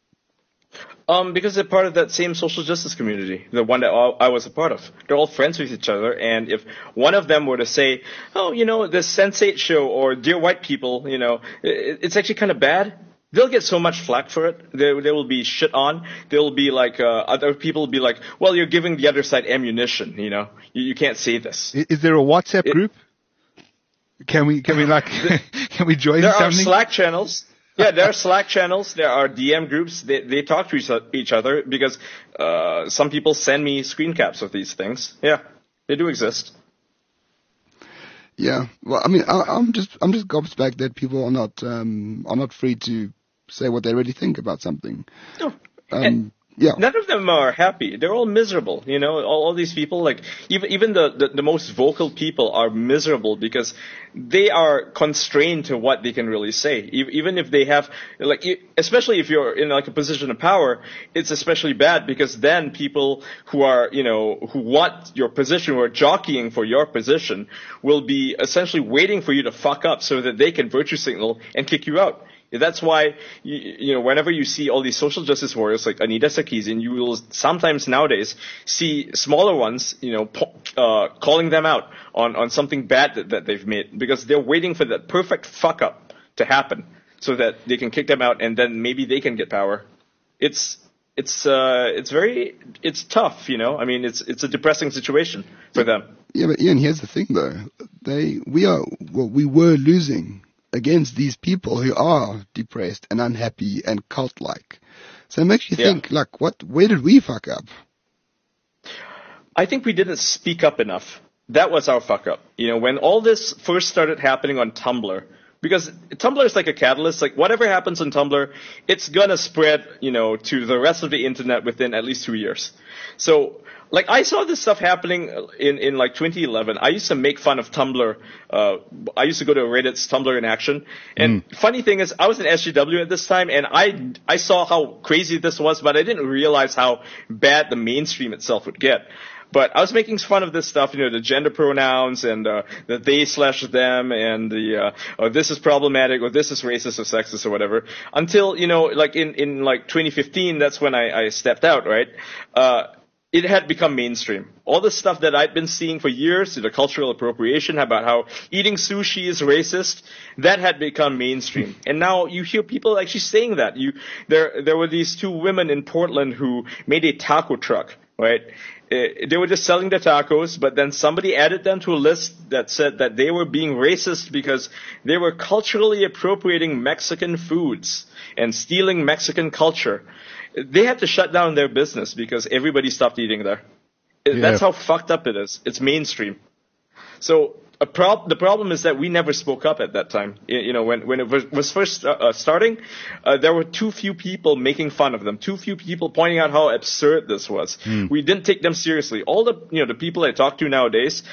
Speaker 4: Um, because they're part of that same social justice community, the one that I was a part of. They're all friends with each other, and if one of them were to say, oh, you know, this Sense eight show or Dear White People, you know, it's actually kind of bad, they'll get so much flack for it. They, they will be shit on. They'll be like, uh, other people will be like, well, you're giving the other side ammunition, you know. You, you can't say this.
Speaker 2: Is there a WhatsApp
Speaker 4: it,
Speaker 2: group? Can we, can we like, can we join
Speaker 4: there
Speaker 2: something?
Speaker 4: There are Slack channels. Yeah, there are Slack channels. There are D M groups. They they talk to each other because uh, some people send me screen caps of these things. Yeah, they do exist.
Speaker 3: Yeah, well, I mean, I, I'm just I'm just gobsmacked that people are not um, are not free to say what they really think about something.
Speaker 4: No.
Speaker 3: Um,
Speaker 4: and
Speaker 3: yeah.
Speaker 4: None of them are happy. They're all miserable. You know, all, all these people, like even even the, the the most vocal people are miserable because they are constrained to what they can really say. Even if they have, like, especially if you're in like a position of power, it's especially bad because then people who are, you know, who want your position, who are jockeying for your position, will be essentially waiting for you to fuck up so that they can virtue signal and kick you out. That's why, you, you know, whenever you see all these social justice warriors like Anita Sarkeesian, you will sometimes nowadays see smaller ones, you know, po- uh, calling them out on, on something bad that, that they've made because they're waiting for that perfect fuck up to happen so that they can kick them out and then maybe they can get power. It's, it's, uh, it's very, it's tough, you know, I mean, it's, it's a depressing situation for them.
Speaker 3: Yeah, but Ian, here's the thing though. They, we are, well, we were losing against these people who are depressed and unhappy and cult-like. So it makes you
Speaker 4: yeah.
Speaker 3: think, like, what? Where did we fuck up?
Speaker 4: I think we didn't speak up enough. That was our fuck up. You know, when all this first started happening on Tumblr, because Tumblr is like a catalyst, like whatever happens on Tumblr, it's gonna spread, you know, to the rest of the internet within at least two years. So, like, I saw this stuff happening in, in like twenty eleven. I used to make fun of Tumblr. Uh, I used to go to Reddit's Tumblr in Action. And mm. funny thing is, I was in S G W at this time, and I, I saw how crazy this was, but I didn't realize how bad the mainstream itself would get. But I was making fun of this stuff, you know, the gender pronouns and uh, the they slash them and the, uh, oh, this is problematic or this is racist or sexist or whatever. Until, you know, like in, in like twenty fifteen, that's when I, I stepped out, right? Uh, It had become mainstream. All the stuff that I'd been seeing for years, the cultural appropriation about how eating sushi is racist, that had become mainstream. And now you hear people actually saying that. You, there, there were these two women in Portland who made a taco truck, right? Uh, they were just selling the tacos, but then somebody added them to a list that said that they were being racist because they were culturally appropriating Mexican foods and stealing Mexican culture. They had to shut down their business because everybody stopped eating there. Yeah. That's how fucked up it is. It's mainstream. So a prob- the problem is that we never spoke up at that time. You know, when, when it was, was first uh, starting, uh, there were too few people making fun of them, too few people pointing out how absurd this was. Mm. We didn't take them seriously. All the, you know, the people I talk to nowadays,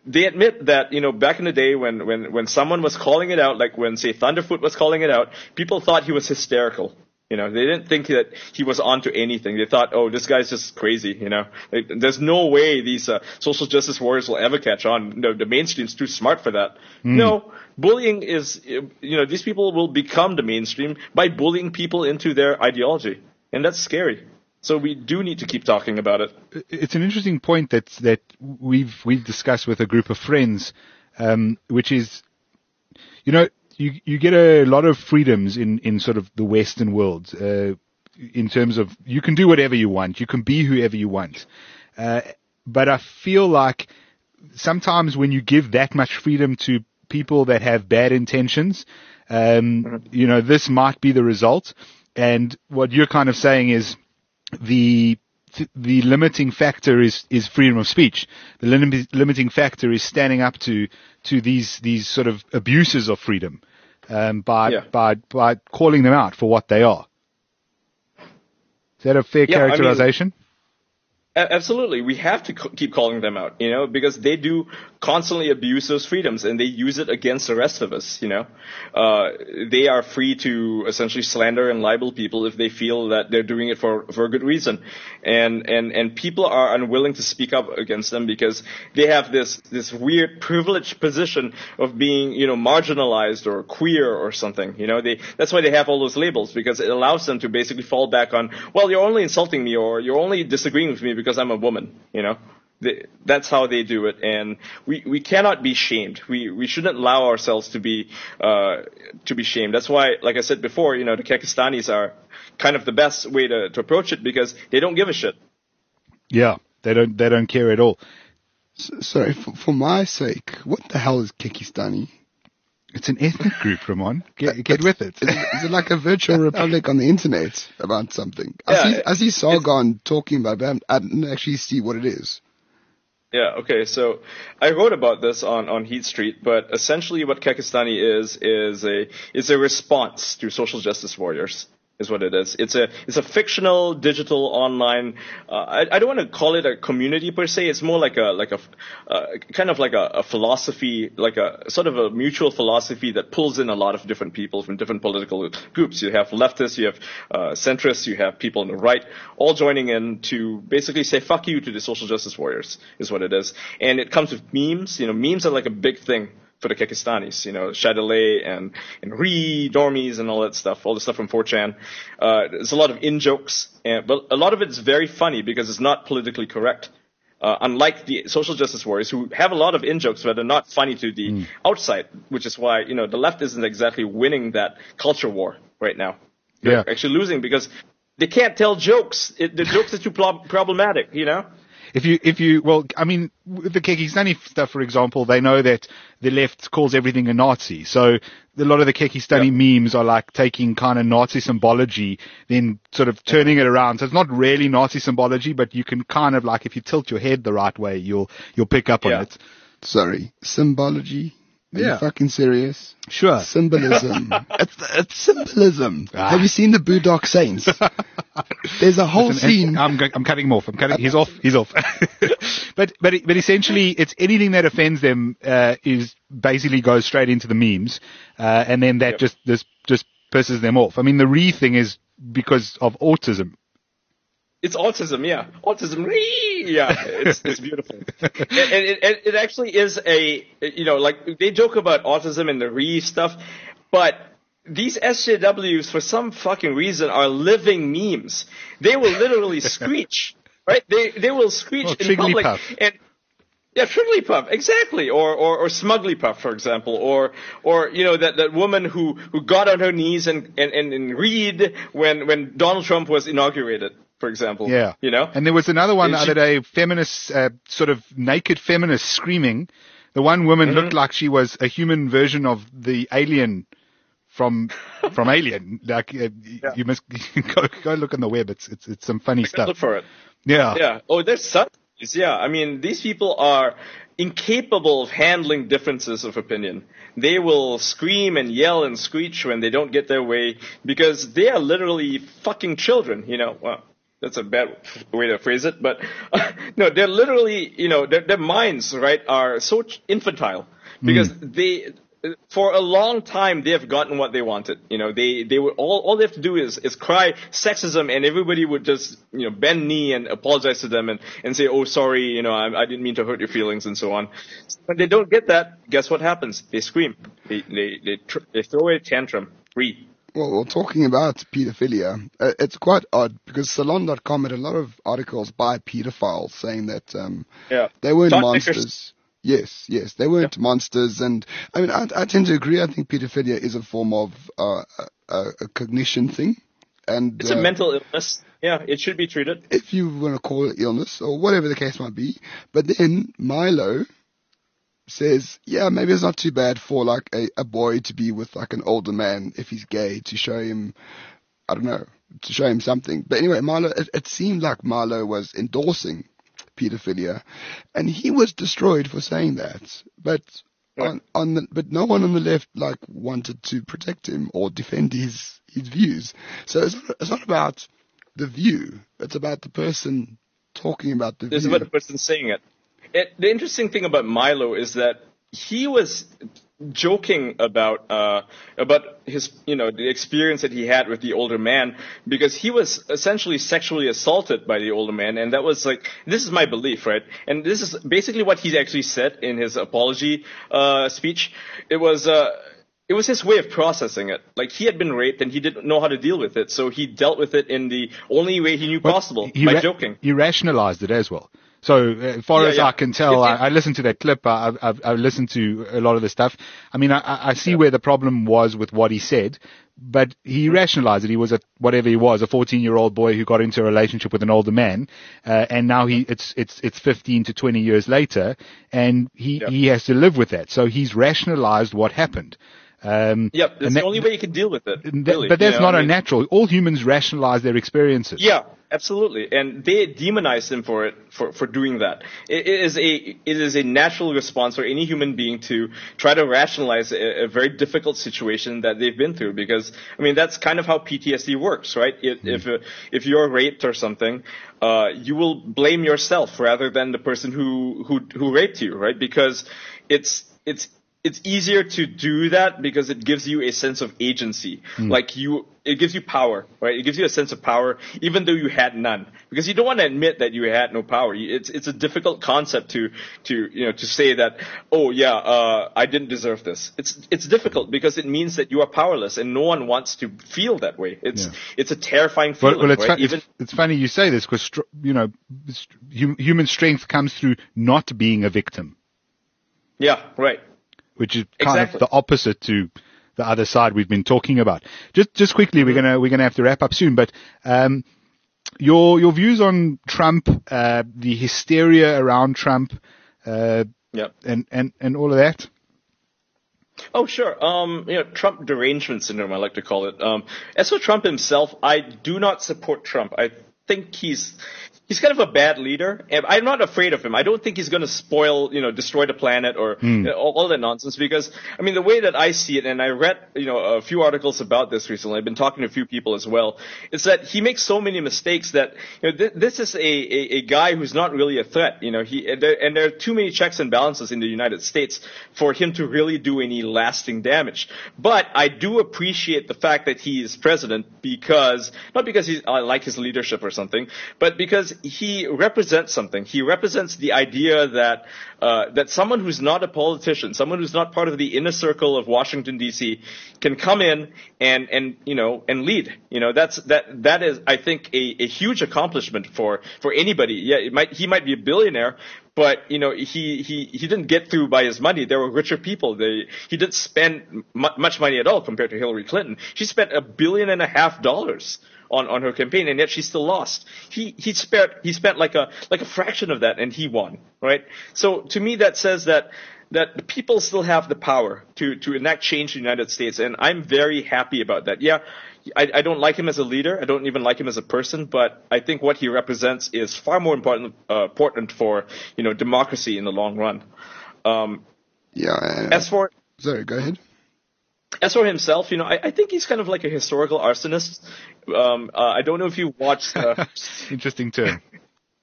Speaker 4: they admit that, you know, back in the day when, when, when someone was calling it out, like when, say, Thunderfoot was calling it out, people thought he was hysterical. You know, they didn't think that he was onto anything. They thought, oh, this guy's just crazy, you know. Like, there's no way these uh, social justice warriors will ever catch on. No, the mainstream's too smart for that. Mm. No, bullying is, you know, these people will become the mainstream by bullying people into their ideology. And that's scary. So we do need to keep talking about it.
Speaker 2: It's an interesting point that that we've we've discussed with a group of friends, um, which is, you know, you you get a lot of freedoms in, in sort of the Western world, uh, in terms of you can do whatever you want, you can be whoever you want, uh, but I feel like sometimes when you give that much freedom to people that have bad intentions, um, mm-hmm. you know, this might be the result. And what you're kind of saying is, the the limiting factor is, is freedom of speech. The lim- limiting factor is standing up to to these these sort of abuses of freedom, um, by yeah. by by calling them out for what they are. Is that a fair yeah, characterization?
Speaker 4: I mean, absolutely. We have to co- keep calling them out, you know, because they do constantly abuse those freedoms and they use it against the rest of us, you know. Uh, they are free to essentially slander and libel people if they feel that they're doing it for, for a good reason. And, and, and people are unwilling to speak up against them because they have this, this weird privileged position of being, you know, marginalized or queer or something, you know. They, that's why they have all those labels, because it allows them to basically fall back on, well, you're only insulting me or you're only disagreeing with me because because I'm a woman, you know. They, that's how they do it, and we, we cannot be shamed. We we shouldn't allow ourselves to be uh, to be shamed. That's why, like I said before, you know, the Kekistanis are kind of the best way to, to approach it because they don't give a shit.
Speaker 2: Yeah, they don't they don't care at all.
Speaker 3: So, sorry, for, for my sake, what the hell is Kekistani?
Speaker 2: It's an ethnic group, Ramon. Get, get with it.
Speaker 3: Is, it. is it like a virtual republic on the internet about something? I yeah, see, I see Sargon talking about it, I didn't actually see what it is.
Speaker 4: Yeah, okay, so I wrote about this on, on Heat Street, but essentially what Kekistani is, is a, is a response to social justice warriors. Is what it is. It's a it's a fictional digital online. Uh, I I don't want to call it a community per se. It's more like a like a uh, kind of like a, a philosophy, like a sort of a mutual philosophy that pulls in a lot of different people from different political groups. You have leftists, you have uh, centrists, you have people on the right, all joining in to basically say fuck you to the social justice warriors. Is what it is, and it comes with memes. You know, memes are like a big thing for the Kekistanis, you know, Shadilay and, and Re, Dormies and all that stuff, all the stuff from four chan. Uh, there's a lot of in-jokes, and, but a lot of it is very funny because it's not politically correct. Uh, unlike the social justice warriors who have a lot of in-jokes, but they're not funny to the mm. outside, which is why, you know, the left isn't exactly winning that culture war right now. They're yeah. actually losing because they can't tell jokes. It, the jokes are too pro- problematic, you know?
Speaker 2: If you, if you, well, I mean, with the Kekistani stuff, for example, they know that the left calls everything a Nazi. So a lot of the Kekistani yep. memes are like taking kind of Nazi symbology, then sort of turning it around. So it's not really Nazi symbology, but you can kind of like, if you tilt your head the right way, you'll, you'll pick up yeah. on it.
Speaker 3: Sorry, symbology? Are yeah. you fucking serious?
Speaker 2: Sure.
Speaker 3: Symbolism. it's, it's symbolism. Ah. Have you seen the Boondock Saints? There's a whole
Speaker 2: Listen,
Speaker 3: scene.
Speaker 2: I'm, I'm cutting him off. I'm cutting. He's off. He's off. but but but essentially, it's anything that offends them uh, is basically goes straight into the memes, uh, and then that yep. just this just pisses them off. I mean, the Re thing is because of autism.
Speaker 4: It's autism, yeah. Autism, yeah. It's, it's beautiful. And it, it, it actually is a, you know, like, they joke about autism and the re stuff, but these S J Ws, for some fucking reason, are living memes. They will literally screech, right? They they will screech
Speaker 2: oh,
Speaker 4: in public.
Speaker 2: Puff.
Speaker 4: And, yeah, Trigglypuff, exactly. Or, or, or Smugglypuff, for example. Or, or, you know, that, that woman who, who got on her knees and, and, and, and read when, when Donald Trump was inaugurated. For example,
Speaker 2: yeah,
Speaker 4: you know,
Speaker 2: and there was another one the other day, feminists, uh, sort of naked feminists screaming. The one woman mm-hmm. looked like she was a human version of the alien from from Alien. Like uh, yeah. you must go go look on the web. It's it's it's some funny stuff.
Speaker 4: Look for it.
Speaker 2: Yeah,
Speaker 4: yeah. Oh, there's some. Yeah, I mean, these people are incapable of handling differences of opinion. They will scream and yell and screech when they don't get their way because they are literally fucking children. You know, well. That's a bad way to phrase it, but uh, no, they're literally, you know, their, their minds, right, are so infantile because mm. they, for a long time, they have gotten what they wanted. You know, they, they were all, all they have to do is, is cry sexism and everybody would just, you know, bend knee and apologize to them and, and say, oh, sorry, you know, I, I didn't mean to hurt your feelings and so on. When they don't get that, guess what happens? They scream. They, they, they, tr- they throw a tantrum. Free.
Speaker 3: Well, well, talking about pedophilia, uh, it's quite odd because Salon dot com had a lot of articles by pedophiles saying that um,
Speaker 4: yeah.
Speaker 3: they weren't
Speaker 4: John
Speaker 3: monsters.
Speaker 4: Nickers.
Speaker 3: Yes, yes, they weren't
Speaker 4: yeah.
Speaker 3: monsters. And I mean, I, I tend to agree. I think pedophilia is a form of uh, a, a cognition thing. And
Speaker 4: it's
Speaker 3: uh,
Speaker 4: a mental illness. Yeah, it should be treated.
Speaker 3: If you want to call it illness or whatever the case might be. But then Milo says, yeah, maybe it's not too bad for like a, a boy to be with like an older man if he's gay to show him, I don't know, to show him something. But anyway, Milo, it, it seemed like Milo was endorsing pedophilia, and he was destroyed for saying that. But
Speaker 4: yeah.
Speaker 3: on, on the, but no one on the left like wanted to protect him or defend his his views. So it's not, it's not about the view; it's about the person talking about the
Speaker 4: it's
Speaker 3: view.
Speaker 4: It's about the person saying it. It, the interesting thing about Milo is that he was joking about uh, about his, you know, the experience that he had with the older man because he was essentially sexually assaulted by the older man, and that was like, this is my belief, right? And this is basically what he actually said in his apology uh, speech. It was. Uh, It was his way of processing it. Like, he had been raped and he didn't know how to deal with it, so he dealt with it in the only way he knew
Speaker 2: well,
Speaker 4: possible,
Speaker 2: he
Speaker 4: by
Speaker 2: ra-
Speaker 4: joking.
Speaker 2: He rationalized it as well. So, as far
Speaker 4: yeah,
Speaker 2: as
Speaker 4: yeah.
Speaker 2: I can tell,
Speaker 4: it, it,
Speaker 2: I, I listened to that clip. I, I've, I've, I've listened to a lot of the stuff. I mean, I, I see
Speaker 4: yeah.
Speaker 2: where the problem was with what he said, but he mm-hmm. rationalized it. He was a, whatever he was, a fourteen-year-old boy who got into a relationship with an older man, uh, and now he, it's, it's, it's fifteen to twenty years later, and he,
Speaker 4: yeah.
Speaker 2: he has to live with that. So he's rationalized what happened. Um,
Speaker 4: yep, that's the
Speaker 2: that,
Speaker 4: only way you can deal with it.
Speaker 2: That,
Speaker 4: really,
Speaker 2: but that's
Speaker 4: you know,
Speaker 2: not
Speaker 4: I mean,
Speaker 2: unnatural. All humans rationalize their experiences.
Speaker 4: Yeah, absolutely, and they demonize him for it, for, for doing that. It, it is a it is a natural response for any human being to try to rationalize a, a very difficult situation that they've been through. Because I mean, that's kind of how P T S D works, right? It, mm. If uh, if you're raped or something, uh, you will blame yourself rather than the person who who who raped you, right? Because it's it's It's easier to do that because it gives you a sense of agency. Mm. Like you, it gives you power, right? It gives you a sense of power, even though you had none. Because you don't want to admit that you had no power. It's it's a difficult concept to to you know to say that, oh yeah, uh, I didn't deserve this. It's it's difficult because it means that you are powerless, and no one wants to feel that way. It's yeah. it's a terrifying feeling.
Speaker 2: Well, well it's,
Speaker 4: right?
Speaker 2: fu-
Speaker 4: even
Speaker 2: it's, it's funny you say this because you know hum, human strength comes through not being a victim.
Speaker 4: Yeah, right.
Speaker 2: Which is kind
Speaker 4: exactly.
Speaker 2: of the opposite to the other side we've been talking about. Just, just quickly, we're gonna we're gonna have to wrap up soon. But um, your your views on Trump, uh, the hysteria around Trump, uh,
Speaker 4: yep.
Speaker 2: and and and all of that.
Speaker 4: Oh, sure. Um, you know, Trump derangement syndrome, I like to call it. Um, as for Trump himself, I do not support Trump. I think he's. He's kind of a bad leader, and I'm not afraid of him. I don't think he's going to spoil, you know, destroy the planet or mm. you know, all, all that nonsense. Because I mean, the way that I see it, and I read, you know, a few articles about this recently. I've been talking to a few people as well. Is that he makes so many mistakes that you know th- this is a, a a guy who's not really a threat. You know, he and there, and there are too many checks and balances in the United States for him to really do any lasting damage. But I do appreciate the fact that he is president because not because he I like his leadership or something, but because he represents something. He represents the idea that uh, that someone who's not a politician, someone who's not part of the inner circle of Washington D C, can come in and and you know and lead. You know that's that that is I think a, a huge accomplishment for for anybody. Yeah, it might he might be a billionaire, but you know he he he didn't get through by his money. There were richer people. They he didn't spend m- much money at all compared to Hillary Clinton. She spent a billion and a half dollars on, on her campaign, and yet she still lost. He he spent he spent like a like a fraction of that, and he won, right? So to me, that says that that the people still have the power to to enact change in the United States, and I'm very happy about that. Yeah, I, I don't like him as a leader. I don't even like him as a person, but I think what he represents is far more important uh, important for you know democracy in the long run. Um,
Speaker 3: yeah. Uh,
Speaker 4: as for
Speaker 3: sorry, go ahead.
Speaker 4: As for himself, you know, I, I think he's kind of like a historical arsonist. Um, uh, I don't know if you watched. Uh,
Speaker 2: Interesting term.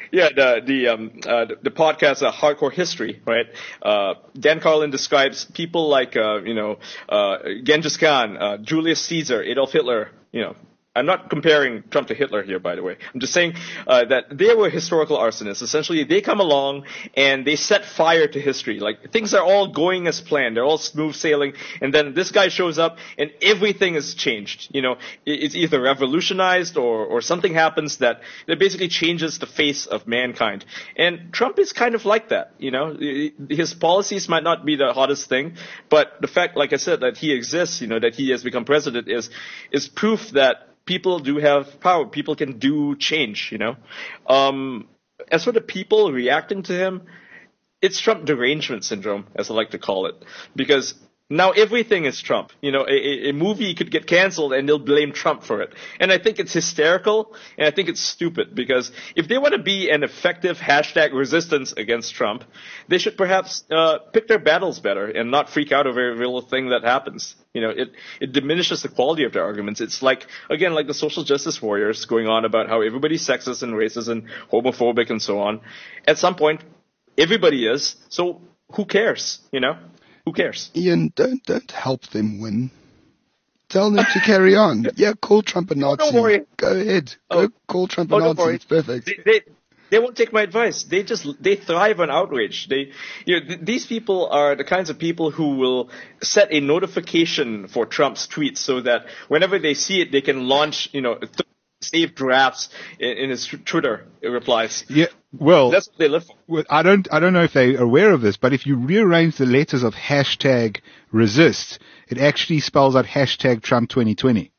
Speaker 4: Yeah, the the um uh, the, the podcast uh, Hardcore History, right? Uh, Dan Carlin describes people like uh, you know uh, Genghis Khan, uh, Julius Caesar, Adolf Hitler. You know, I'm not comparing Trump to Hitler here, by the way. I'm just saying uh, that they were historical arsonists. Essentially, they come along and they set fire to history. Like, things are all going as planned. They're all smooth sailing. And then this guy shows up and everything is changed. You know, it's either revolutionized or, or something happens that, that basically changes the face of mankind. And Trump is kind of like that. You know, his policies might not be the hottest thing, but the fact, like I said, that he exists, you know, that he has become president is, is proof that people do have power. People can do change, you know. Um, as for the people reacting to him, it's Trump derangement syndrome, as I like to call it, because now everything is Trump. You know, a, a movie could get canceled and they'll blame Trump for it. And I think it's hysterical, and I think it's stupid, because if they want to be an effective hashtag resistance against Trump, they should perhaps uh, pick their battles better and not freak out over every little thing that happens. You know, it, it diminishes the quality of their arguments. It's like, again, like the social justice warriors going on about how everybody's sexist and racist and homophobic and so on. At some point, everybody is, so who cares, you know? Who cares?
Speaker 3: Ian, don't don't help them win. Tell them to carry on. Yeah, call Trump a Nazi.
Speaker 4: Don't worry.
Speaker 3: Go ahead.
Speaker 4: Oh.
Speaker 3: Go call Trump a
Speaker 4: Oh, don't
Speaker 3: Nazi.
Speaker 4: worry.
Speaker 3: It's perfect.
Speaker 4: They, they they won't take my advice. They just they thrive on outrage. They you know th- these people are the kinds of people who will set a notification for Trump's tweets so that whenever they see it, they can launch you know th- saved drafts in, in his Twitter replies.
Speaker 2: Yeah, well,
Speaker 4: That's what they live for.
Speaker 2: well, I don't, I don't know if they're aware of this, but if you rearrange the letters of hashtag resist, it actually spells out hashtag Trump twenty twenty.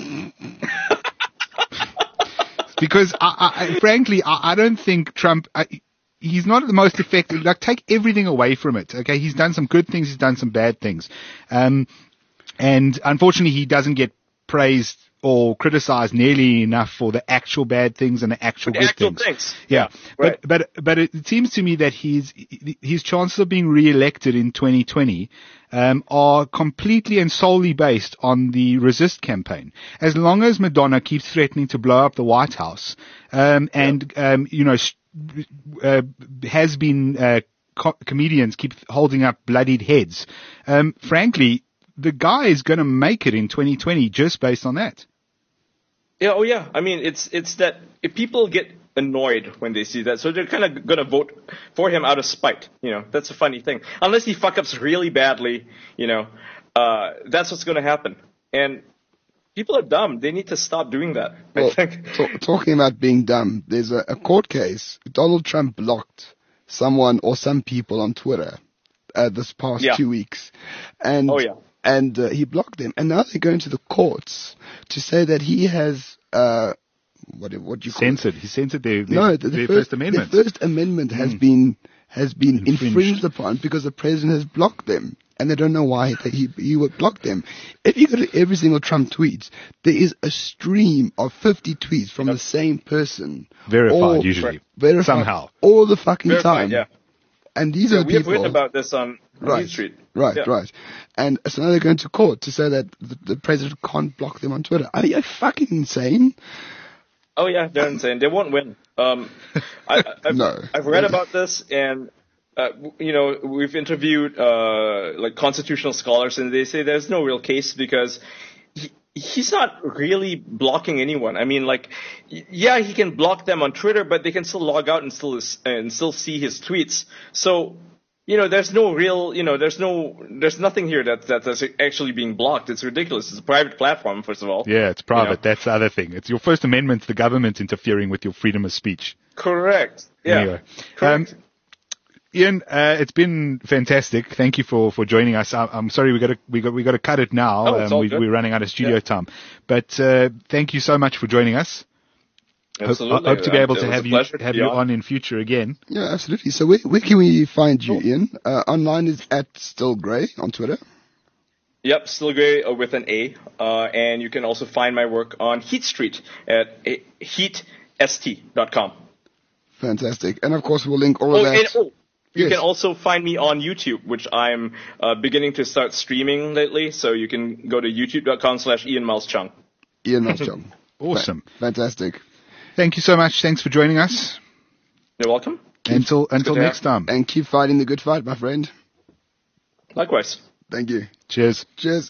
Speaker 2: Because I, I, frankly, I, I don't think Trump, I, he's not the most effective. Like, take everything away from it. Okay. He's done some good things. He's done some bad things. Um, and unfortunately he doesn't get praised or criticized nearly enough for the actual bad things and the actual
Speaker 4: The
Speaker 2: good
Speaker 4: actual
Speaker 2: things.
Speaker 4: things.
Speaker 2: Yeah,
Speaker 4: Right.
Speaker 2: but but but it seems to me that his his chances of being re-elected in twenty twenty um, are completely and solely based on the resist campaign. As long as Madonna keeps threatening to blow up the White House, um, and um, you know, sh- uh, has been uh, co- comedians keep holding up bloodied heads. Um, frankly, the guy is going to make it in twenty twenty just based on that.
Speaker 4: Yeah, oh yeah. I mean, it's it's that if people get annoyed when they see that, so they're kind of gonna vote for him out of spite. You know, that's a funny thing. Unless he fuck ups really badly, you know, uh, that's what's gonna happen. And people are dumb. They need to stop doing that.
Speaker 3: Well,
Speaker 4: I think.
Speaker 3: t- talking about being dumb, there's a, a court case. Donald Trump blocked someone or some people on Twitter uh, this past
Speaker 4: Yeah.
Speaker 3: two weeks, and
Speaker 4: Oh, yeah.
Speaker 3: and uh, he blocked them, and now they're going to the courts to say that he has uh, what what do you call
Speaker 2: Censored. He censored their, their,
Speaker 3: no, the, the
Speaker 2: their
Speaker 3: first,
Speaker 2: First Amendment.
Speaker 3: The First Amendment has been has been
Speaker 2: Infringed.
Speaker 3: infringed upon because the president has blocked them, and they don't know why that he he would block them. If you go to every single Trump tweet, there is a stream of fifty tweets from the same person,
Speaker 2: Verified,
Speaker 3: all-
Speaker 2: usually.
Speaker 3: verified,
Speaker 2: Somehow.
Speaker 3: all the fucking
Speaker 4: Verified,
Speaker 3: time.
Speaker 4: yeah.
Speaker 3: And these
Speaker 4: Yeah,
Speaker 3: are the
Speaker 4: we have
Speaker 3: people.
Speaker 4: written about this on
Speaker 3: Right,
Speaker 4: Main Street.
Speaker 3: right,
Speaker 4: Yeah.
Speaker 3: right. And so now they're going to court to say that the, the president can't block them on Twitter. Are you fucking insane?
Speaker 4: Oh yeah, they're insane. They won't win. Um, I, I, I've,
Speaker 3: No.
Speaker 4: I've read about this, and uh, you know, we've interviewed uh, like constitutional scholars, and they say there's no real case because he, he's not really blocking anyone. I mean, like, y- yeah, he can block them on Twitter, but they can still log out and still and still see his tweets. So, you know, there's no real, you know, there's no, there's nothing here that that that's actually being blocked. It's ridiculous. It's a private platform, first of all.
Speaker 2: Yeah, it's private.
Speaker 4: You know?
Speaker 2: That's the other thing. It's your First Amendment, the government interfering with your freedom of speech.
Speaker 4: Correct. Yeah.
Speaker 2: Anyway.
Speaker 4: Correct.
Speaker 2: Um, Ian, uh, it's been fantastic. Thank you for, for joining us. I, I'm sorry we got to we got we got to cut it now.
Speaker 4: Oh, it's all
Speaker 2: we,
Speaker 4: good.
Speaker 2: we're running out of studio
Speaker 4: Yeah.
Speaker 2: time. But uh, thank you so much for joining us. Hope,
Speaker 4: Absolutely.
Speaker 2: hope to be
Speaker 4: Uh,
Speaker 2: able
Speaker 4: it
Speaker 2: to
Speaker 4: was
Speaker 2: have
Speaker 4: a
Speaker 2: you
Speaker 4: pleasure to
Speaker 2: have
Speaker 4: be
Speaker 2: you
Speaker 4: on.
Speaker 2: on in future again.
Speaker 3: Yeah, absolutely. So where, where can we find you, Ian? Uh, online is at Still Grey on Twitter.
Speaker 4: Yep, Still Grey uh, with an A. Uh, and you can also find my work on Heat Street at heat s t dot com.
Speaker 3: Fantastic. And of course, we'll link all
Speaker 4: Oh,
Speaker 3: of that.
Speaker 4: and, oh, you
Speaker 3: Yes.
Speaker 4: can also find me on YouTube, which I'm uh, beginning to start streaming lately. So you can go to youtube dot com slash Ian Miles Chung.
Speaker 3: Ian Malchung.
Speaker 2: Awesome.
Speaker 3: Fantastic.
Speaker 2: Thank you so much. Thanks for joining us.
Speaker 4: You're welcome.
Speaker 2: Until until
Speaker 4: to
Speaker 2: next
Speaker 4: have.
Speaker 2: time.
Speaker 3: And keep fighting the good fight, my friend.
Speaker 4: Likewise.
Speaker 3: Thank you.
Speaker 2: Cheers.
Speaker 3: Cheers.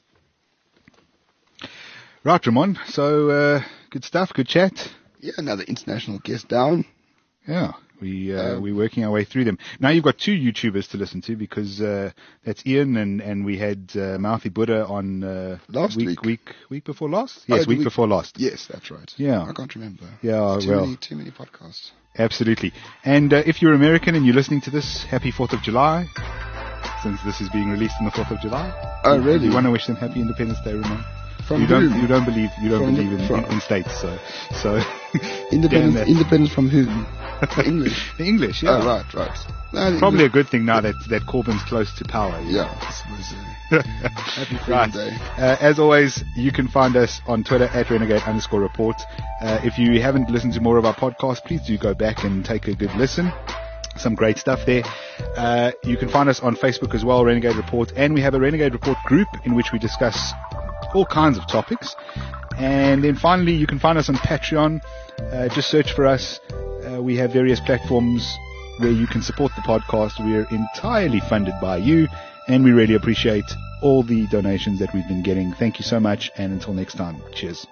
Speaker 2: Right, Ramon. So uh, good stuff. Good chat.
Speaker 3: Yeah, another international guest down.
Speaker 2: Yeah. We, uh,
Speaker 3: Um,
Speaker 2: we're working our way through them. Now you've got two YouTubers to listen to because, uh, that's Ian and, and we had, uh, Mouthy Buddha on, uh,
Speaker 3: Last
Speaker 2: week,
Speaker 3: week.
Speaker 2: week, week before last?
Speaker 3: Oh,
Speaker 2: Yes,
Speaker 3: the
Speaker 2: week
Speaker 3: week-
Speaker 2: before last.
Speaker 3: Yes, that's right.
Speaker 2: Yeah.
Speaker 3: I can't remember.
Speaker 2: Yeah,
Speaker 3: too
Speaker 2: well.
Speaker 3: many, too many podcasts.
Speaker 2: Absolutely. And, uh, if you're American and you're listening to this, happy fourth of July, since this is being released on the fourth of July.
Speaker 3: Oh, really?
Speaker 2: You want to wish them happy Independence Day, Ramon?
Speaker 3: From
Speaker 2: You don't,
Speaker 3: whom?
Speaker 2: you don't believe, you don't
Speaker 3: From-
Speaker 2: believe in,
Speaker 3: from-
Speaker 2: in, in states, so, so.
Speaker 3: Independence,
Speaker 2: damn that.
Speaker 3: independence from whom? The English.
Speaker 2: The English, yeah.
Speaker 3: Oh, right, right. No, the
Speaker 2: Probably a
Speaker 3: English-
Speaker 2: good thing now that, that Corbyn's close to power. you know.
Speaker 3: Yeah, this was uh, happy Freedom
Speaker 2: Right.
Speaker 3: Day.
Speaker 2: Uh, as always, you can find us on Twitter at renegade underscore report. Uh, if you haven't listened to more of our podcast, please do go back and take a good listen. Some great stuff there. Uh, you can find us on Facebook as well, Renegade Report, and we have a Renegade Report group in which we discuss all kinds of topics. And then finally, you can find us on Patreon. Uh, just search for us. Uh, we have various platforms where you can support the podcast. We are entirely funded by you, and we really appreciate all the donations that we've been getting. Thank you so much, and until next time, cheers.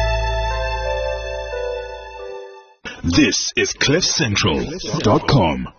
Speaker 1: This is cliff central dot com.